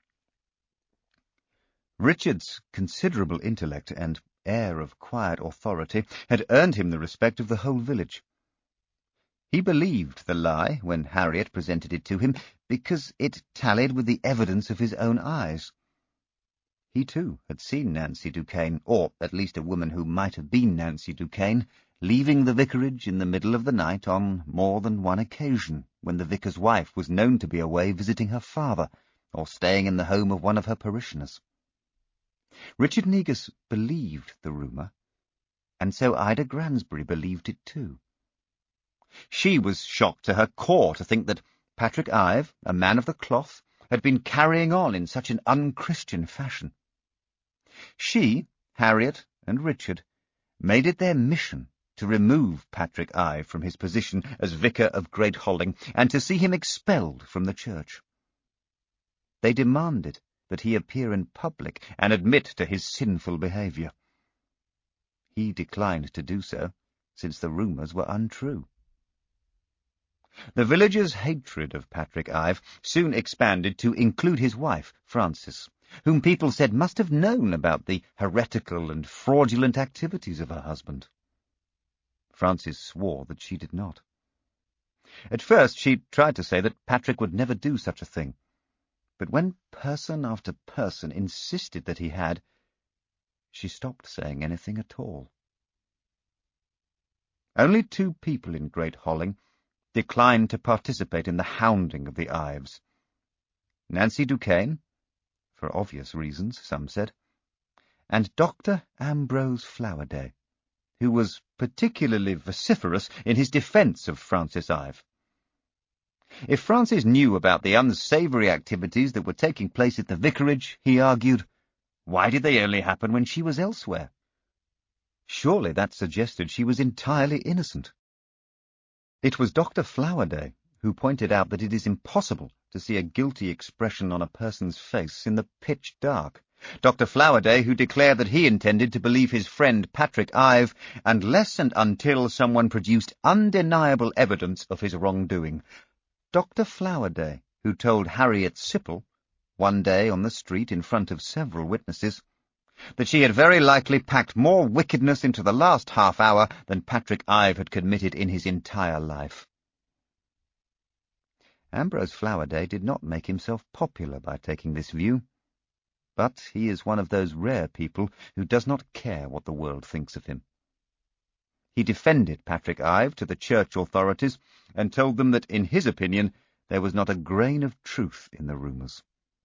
Richard's considerable intellect and air of quiet authority had earned him the respect of the whole village. He believed the lie when Harriet presented it to him because it tallied with the evidence of his own eyes. He, too, had seen Nancy Duquesne, or at least a woman who might have been Nancy Duquesne, leaving the vicarage in the middle of the night on more than one occasion, when the vicar's wife was known to be away visiting her father, or staying in the home of one of her parishioners. Richard Negus believed the rumour, and so Ida Gransbury believed it too. She was shocked to her core to think that Patrick Ive, a man of the cloth, had been carrying on in such an unchristian fashion. She, Harriet, and Richard made it their mission to remove Patrick Ive from his position as vicar of Great Holling and to see him expelled from the church. They demanded that he appear in public and admit to his sinful behaviour. He declined to do so, since the rumours were untrue. The villagers' hatred of Patrick Ive soon expanded to include his wife, Frances, whom people said must have known about the heretical and fraudulent activities of her husband. Frances swore that she did not. At first she tried to say that Patrick would never do such a thing, but when person after person insisted that he had, she stopped saying anything at all. Only 2 people in Great Holling declined to participate in the hounding of the Ives. Nancy Duquesne, for obvious reasons, some said, and Dr. Ambrose Flowerday, who was particularly vociferous in his defence of Frances Ive. If Frances knew about the unsavoury activities that were taking place at the vicarage, he argued, why did they only happen when she was elsewhere? Surely that suggested she was entirely innocent. It was Dr. Flowerday who pointed out that it is impossible to see a guilty expression on a person's face in the pitch dark. Dr. Flowerday, who declared that he intended to believe his friend Patrick Ive unless and until someone produced undeniable evidence of his wrongdoing. Dr. Flowerday, who told Harriet Sipple, one day on the street in front of several witnesses, that she had very likely packed more wickedness into the last half hour than Patrick Ive had committed in his entire life. Ambrose Flowerday did not make himself popular by taking this view, but he is one of those rare people who does not care what the world thinks of him. He defended Patrick Ive to the church authorities and told them that, in his opinion, there was not a grain of truth in the rumours.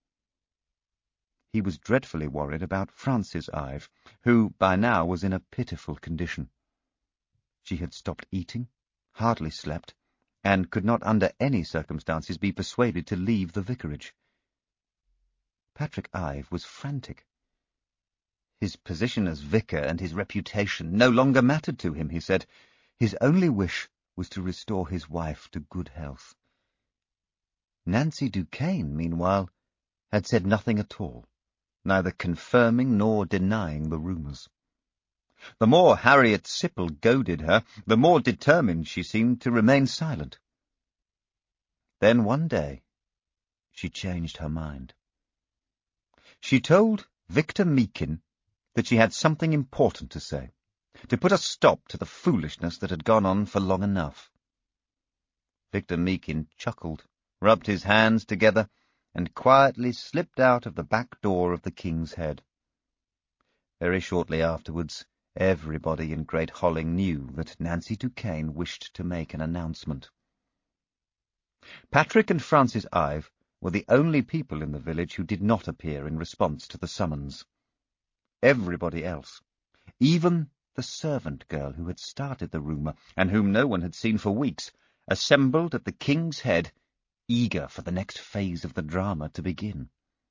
He was dreadfully worried about Frances Ive, who by now was in a pitiful condition. She had stopped eating, hardly slept, and could not under any circumstances be persuaded to leave the vicarage. Patrick Ive was frantic. His position as vicar and his reputation no longer mattered to him, he said. His only wish was to restore his wife to good health. Nancy Duquesne, meanwhile, had said nothing at all, neither confirming nor denying the rumours. The more Harriet Sipple goaded her, the more determined she seemed to remain silent. Then one day she changed her mind. She told Victor Meakin that she had something important to say, to put a stop to the foolishness that had gone on for long enough. Victor Meakin chuckled, rubbed his hands together, and quietly slipped out of the back door of the King's Head. Very shortly afterwards, everybody in Great Holling knew that Nancy Duquesne wished to make an announcement. Patrick and Frances Ive were the only people in the village who did not appear in response to the summons. Everybody else, even the servant girl who had started the rumour and whom no one had seen for weeks, assembled at the King's Head, eager for the next phase of the drama to begin.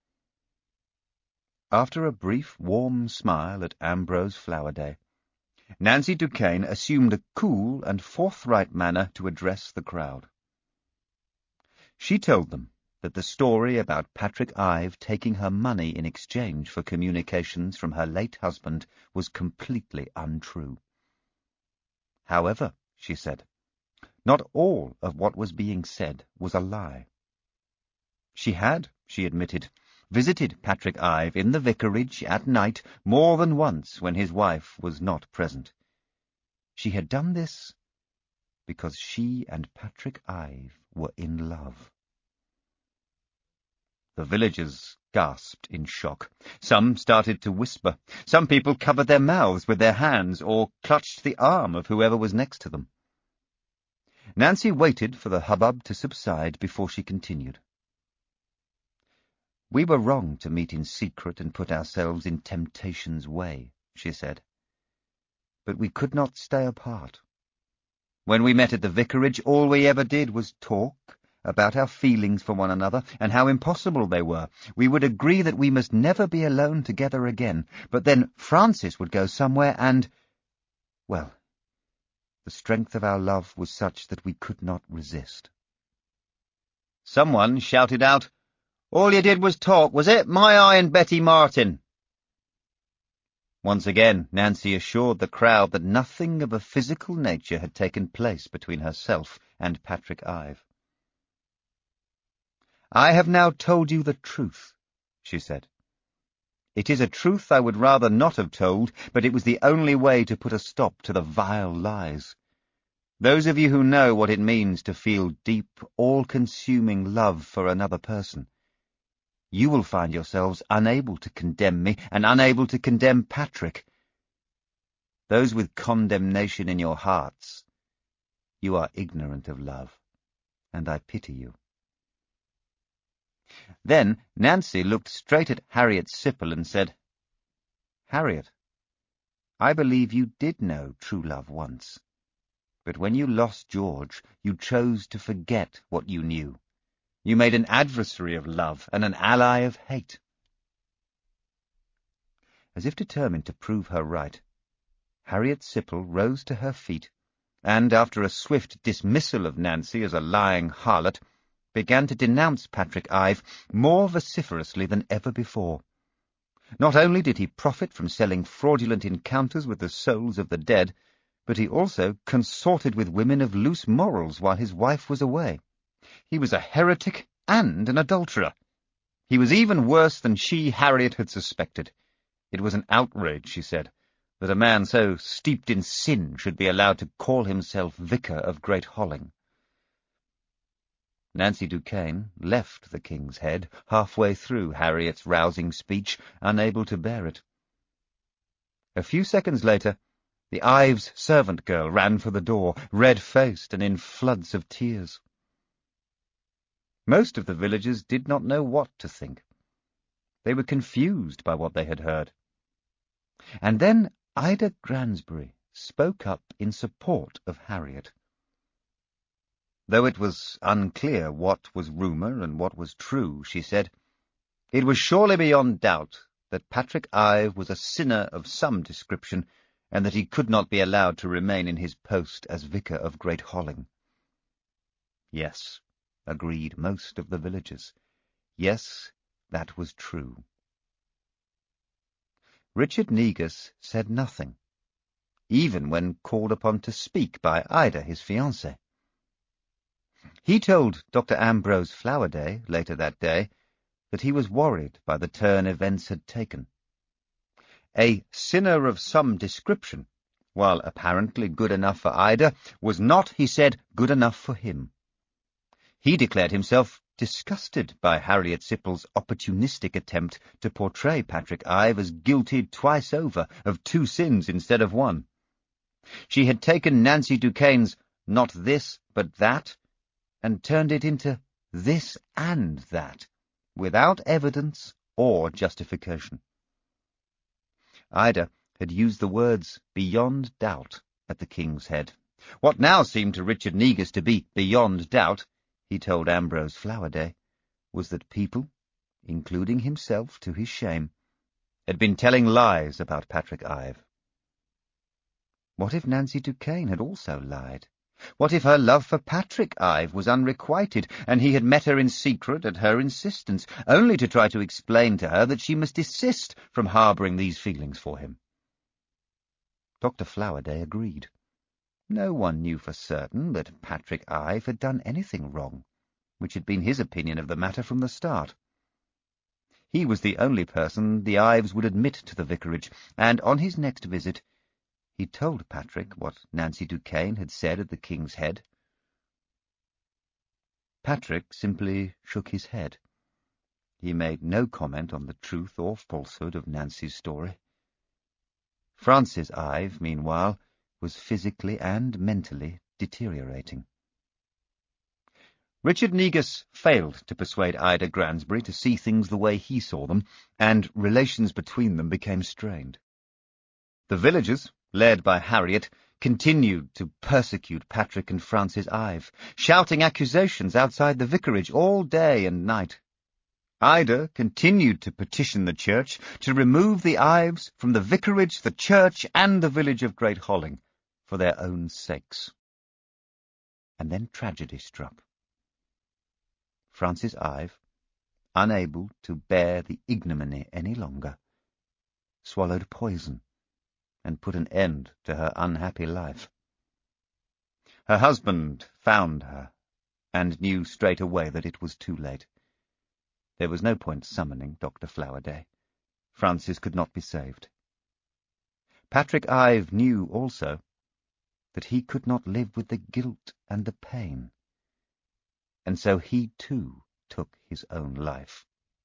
After a brief, warm smile at Ambrose Flowerday, Nancy Duquesne assumed a cool and forthright manner to address the crowd. She told them that the story about Patrick Ive taking her money in exchange for communications from her late husband was completely untrue. However, she said, not all of what was being said was a lie. She had, she admitted, visited Patrick Ive in the vicarage at night more than once when his wife was not present. She had done this because she and Patrick Ive were in love. The villagers gasped in shock. Some started to whisper. Some people covered their mouths with their hands or clutched the arm of whoever was next to them. Nancy waited for the hubbub to subside before she continued. "We were wrong to meet in secret and put ourselves in temptation's way," she said. "But we could not stay apart. When we met at the vicarage, all we ever did was talk about our feelings for one another and how impossible they were. We would agree that we must never be alone together again, but then Francis would go somewhere and— well, the strength of our love was such that we could not resist." Someone shouted out, "All you did was talk, was it? My eye and Betty Martin!" Once again, Nancy assured the crowd that nothing of a physical nature had taken place between herself and Patrick Ive. "I have now told you the truth," she said. "It is a truth I would rather not have told, but it was the only way to put a stop to the vile lies. Those of you who know what it means to feel deep, all-consuming love for another person, you will find yourselves unable to condemn me and unable to condemn Patrick. Those with condemnation in your hearts, you are ignorant of love, and I pity you." Then Nancy looked straight at Harriet Sipple and said, "Harriet, I believe you did know true love once, but when you lost George, you chose to forget what you knew. You made an adversary of love and an ally of hate." As if determined to prove her right, Harriet Sipple rose to her feet and, after a swift dismissal of Nancy as a lying harlot, began to denounce Patrick Ive more vociferously than ever before. Not only did he profit from selling fraudulent encounters with the souls of the dead, but he also consorted with women of loose morals while his wife was away. He was a heretic and an adulterer. He was even worse than she, Harriet, had suspected. It was an outrage, she said, that a man so steeped in sin should be allowed to call himself vicar of Great Holling. Nancy Duquesne left the King's Head halfway through Harriet's rousing speech, unable to bear it. A few seconds later, the Ives' servant girl ran for the door, red-faced and in floods of tears. Most of the villagers did not know what to think. They were confused by what they had heard. And then Ida Gransbury spoke up in support of Harriet. Though it was unclear what was rumour and what was true, she said, it was surely beyond doubt that Patrick Ive was a sinner of some description, and that he could not be allowed to remain in his post as vicar of Great Holling. Yes, agreed most of the villagers. Yes, that was true. Richard Negus said nothing, even when called upon to speak by Ida, his fiancée. He told Dr. Ambrose Flowerday, later that day, that he was worried by the turn events had taken. A sinner of some description, while apparently good enough for Ida, was not, he said, good enough for him. He declared himself disgusted by Harriet Sipple's opportunistic attempt to portray Patrick Ive as guilty twice over of two sins instead of one. She had taken Nancy Duquesne's not this but that, and turned it into this and that, without evidence or justification. Ida had used the words beyond doubt at the King's Head. What now seemed to Richard Negus to be beyond doubt, he told Ambrose Flowerday, was that people, including himself to his shame, had been telling lies about Patrick Ive. What if Nancy Duquesne had also lied? What if her love for Patrick Ive was unrequited, and he had met her in secret at her insistence, only to try to explain to her that she must desist from harbouring these feelings for him? Dr. Flowerday agreed. No one knew for certain that Patrick Ive had done anything wrong, which had been his opinion of the matter from the start. He was the only person the Ives would admit to the vicarage, and on his next visit he told Patrick what Nancy Duquesne had said at the King's Head. Patrick simply shook his head. He made no comment on the truth or falsehood of Nancy's story. Francis Ive, meanwhile, was physically and mentally deteriorating. Richard Negus failed to persuade Ida Gransbury to see things the way he saw them, and relations between them became strained. The villagers, led by Harriet, continued to persecute Patrick and Francis Ive, shouting accusations outside the vicarage all day and night. Ida continued to petition the church to remove the Ives from the vicarage, the church, and the village of Great Holling, for their own sakes. And then tragedy struck. Francis Ive, unable to bear the ignominy any longer, swallowed poison and put an end to her unhappy life. Her husband found her and knew straight away that it was too late. There was no point summoning Dr. Flowerday. Francis could not be saved. Patrick Ive knew also that he could not live with the guilt and the pain, and so he too took his own life.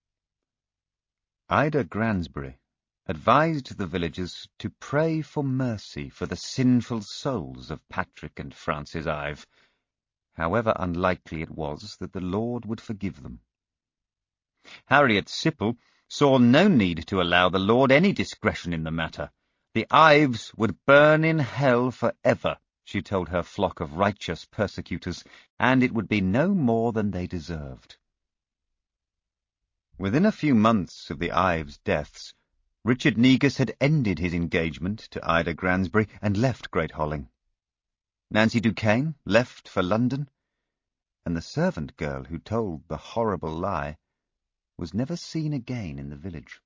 Ida Gransbury advised the villagers to pray for mercy for the sinful souls of Patrick and Francis Ive, however unlikely it was that the Lord would forgive them. Harriet Sipple saw no need to allow the Lord any discretion in the matter. The Ives would burn in hell forever, she told her flock of righteous persecutors, and it would be no more than they deserved. Within a few months of the Ives' deaths, Richard Negus had ended his engagement to Ida Gransbury and left Great Holling. Nancy Duquesne left for London, and the servant girl who told the horrible lie was never seen again in the village.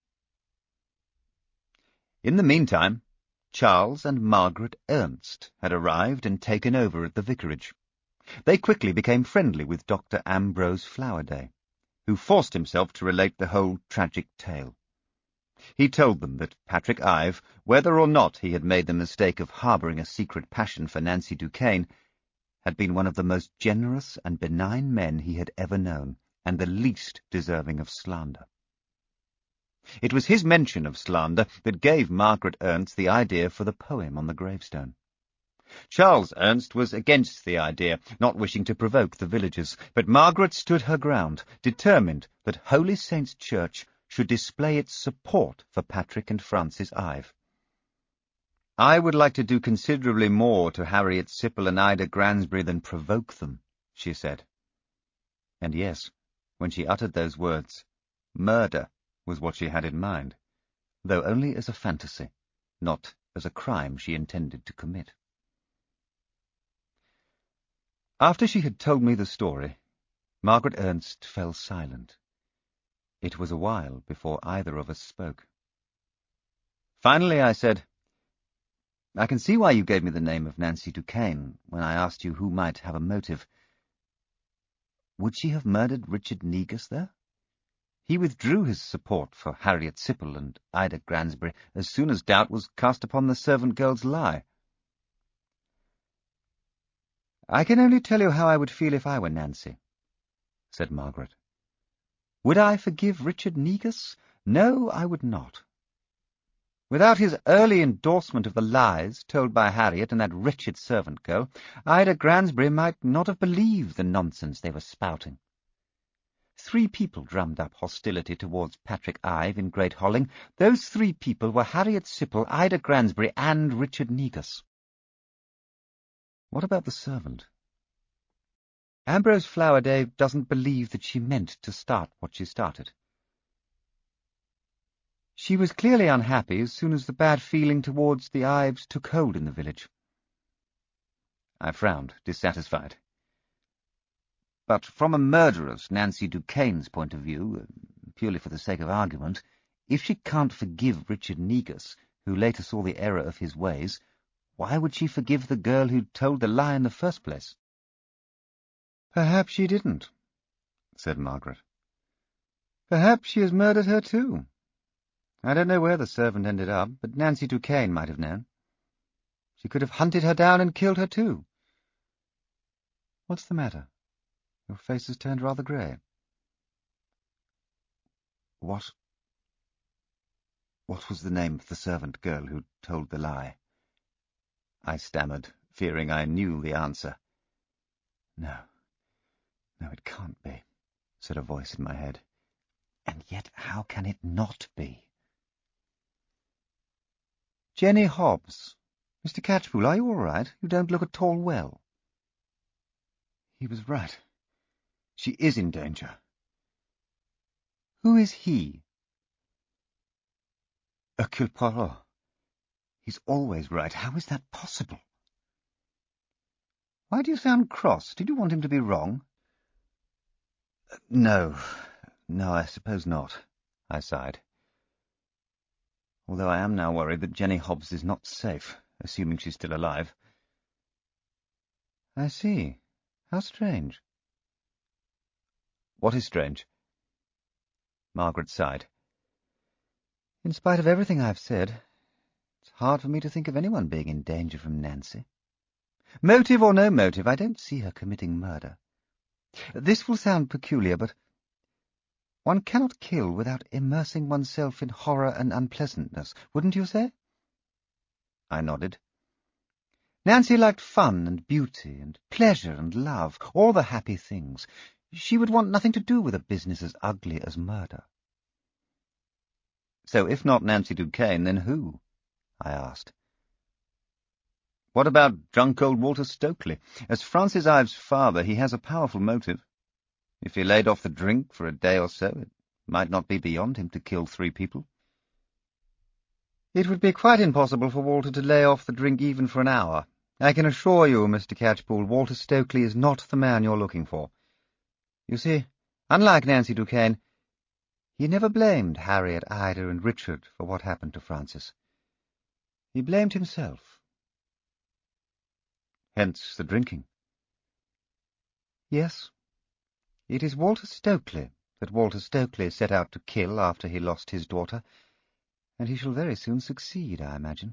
In the meantime, Charles and Margaret Ernst had arrived and taken over at the vicarage. They quickly became friendly with Dr. Ambrose Flowerday, who forced himself to relate the whole tragic tale. He told them that Patrick Ive, whether or not he had made the mistake of harbouring a secret passion for Nancy Duquesne, had been one of the most generous and benign men he had ever known, and the least deserving of slander. It was his mention of slander that gave Margaret Ernst the idea for the poem on the gravestone. Charles Ernst was against the idea, not wishing to provoke the villagers, but Margaret stood her ground, determined that Holy Saints' Church should display its support for Patrick and Francis Ive. "I would like to do considerably more to Harriet Sipple and Ida Gransbury than provoke them," she said. And yes, when she uttered those words, murder was what she had in mind, though only as a fantasy, not as a crime she intended to commit. After she had told me the story, Margaret Ernst fell silent. It was a while before either of us spoke. Finally I said, "I can see why you gave me the name of Nancy Duquesne when I asked you who might have a motive. Would she have murdered Richard Negus there? He withdrew his support for Harriet Sipple and Ida Gransbury as soon as doubt was cast upon the servant girl's lie." "I can only tell you how I would feel if I were Nancy," said Margaret. "Would I forgive Richard Negus? No, I would not. Without his early endorsement of the lies told by Harriet and that wretched servant girl, Ida Gransbury might not have believed the nonsense they were spouting. 3 people drummed up hostility towards Patrick Ive in Great Holling. Those 3 people were Harriet Sipple, Ida Gransbury, and Richard Negus." "What about the servant?" "Ambrose Flowerday doesn't believe that she meant to start what she started. She was clearly unhappy as soon as the bad feeling towards the Ives took hold in the village." I frowned, dissatisfied. "But from a murderess Nancy Duquesne's point of view, purely for the sake of argument, if she can't forgive Richard Negus, who later saw the error of his ways, why would she forgive the girl who told the lie in the first place?" "Perhaps she didn't," said Margaret. "Perhaps she has murdered her too. I don't know where the servant ended up, but Nancy Duquesne might have known. She could have hunted her down and killed her too. What's the matter? Your face has turned rather grey." What was the name of the servant girl who told the lie?" I stammered, fearing I knew the answer. No, No, it can't be, said a voice in my head. And yet how can it not be? Jenny Hobbs. Mr. Catchpool, are you all right? You don't look at all well. He was right. She is in danger. Who is he? Hercule Poirot. He's always right. How is that possible? Why do you sound cross? Did you want him to be wrong? No, I suppose not, I sighed. Although I am now worried that Jenny Hobbs is not safe, assuming she's still alive. I see. How strange. What is strange? Margaret sighed. In spite of everything I've said, it's hard for me to think of anyone being in danger from Nancy. Motive or no motive, I don't see her committing murder. This will sound peculiar, but one cannot kill without immersing oneself in horror and unpleasantness, wouldn't you say? I nodded. Nancy liked fun and beauty and pleasure and love, all the happy things. She would want nothing to do with a business as ugly as murder. So if not Nancy Duquesne, then who? I asked. What about drunk old Walter Stokely? As Francis Ives' father, he has a powerful motive. If he laid off the drink for a day or so, it might not be beyond him to kill 3 people. It would be quite impossible for Walter to lay off the drink even for an hour. I can assure you, Mr. Catchpool, Walter Stokely is not the man you're looking for. You see, unlike Nancy Duquesne, he never blamed Harriet, Ida, and Richard for what happened to Francis. He blamed himself. Hence the drinking. Yes. It is Walter Stokely that Walter Stokely set out to kill after he lost his daughter, and he shall very soon succeed, I imagine.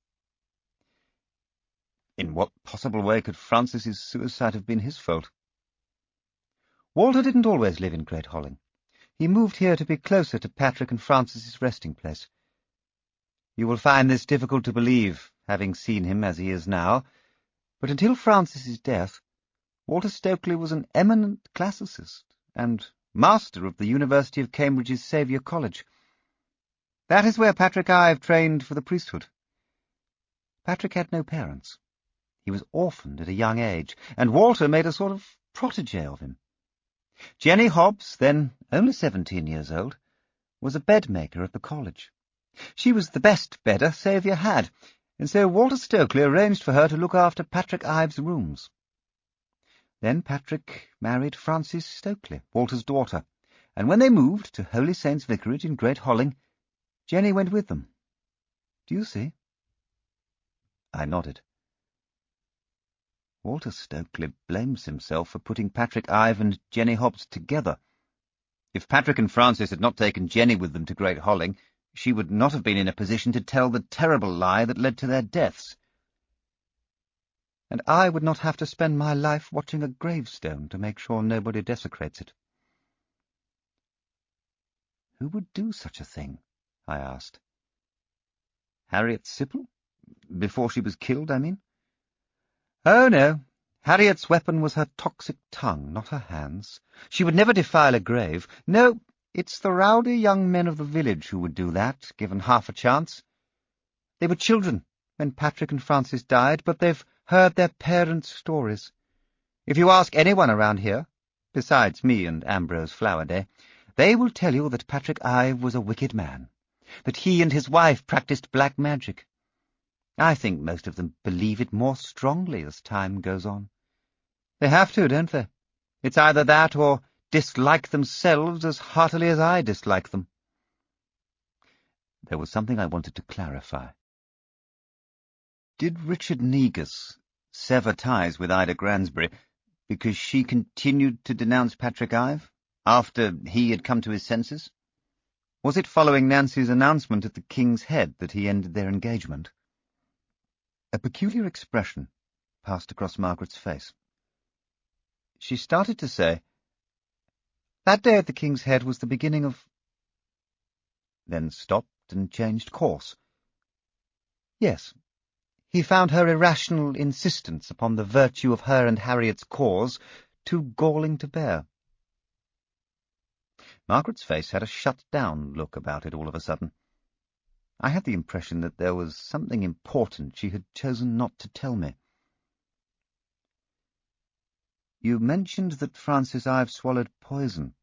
In what possible way could Francis's suicide have been his fault? Walter didn't always live in Great Holling. He moved here to be closer to Patrick and Francis's resting place. You will find this difficult to believe, having seen him as he is now, but until Francis's death, Walter Stokely was an eminent classicist and master of the University of Cambridge's Saviour College. That is where Patrick Ive trained for the priesthood. Patrick had no parents. He was orphaned at a young age, and Walter made a sort of protégé of him. Jenny Hobbs, then only 17 years old, was a bedmaker at the college. She was the best bedder Saviour had, and so Walter Stokely arranged for her to look after Patrick Ives' rooms. Then Patrick married Frances Stokely, Walter's daughter, and when they moved to Holy Saints' Vicarage in Great Holling, Jenny went with them. Do you see? I nodded. Walter Stokely blames himself for putting Patrick Ive and Jenny Hobbs together. If Patrick and Francis had not taken Jenny with them to Great Holling, she would not have been in a position to tell the terrible lie that led to their deaths. And I would not have to spend my life watching a gravestone to make sure nobody desecrates it. Who would do such a thing? I asked. Harriet Sipple? Before she was killed, I mean? Oh, no. Harriet's weapon was her toxic tongue, not her hands. She would never defile a grave. No, it's the rowdy young men of the village who would do that, given half a chance. They were children when Patrick and Francis died, but they've heard their parents' stories. If you ask anyone around here, besides me and Ambrose Flowerday, they will tell you that Patrick Ive was a wicked man, that he and his wife practiced black magic. I think most of them believe it more strongly as time goes on. They have to, don't they? It's either that or dislike themselves as heartily as I dislike them. There was something I wanted to clarify. Did Richard Negus sever ties with Ida Gransbury because she continued to denounce Patrick Ive after he had come to his senses? Was it following Nancy's announcement at the King's Head that he ended their engagement? A peculiar expression passed across Margaret's face. She started to say, "That day at the King's Head was the beginning of—" then stopped and changed course. Yes. He found her irrational insistence upon the virtue of her and Harriet's cause too galling to bear. Margaret's face had a shut-down look about it all of a sudden. I had the impression that there was something important she had chosen not to tell me. "You mentioned that Francis Ive swallowed poison,"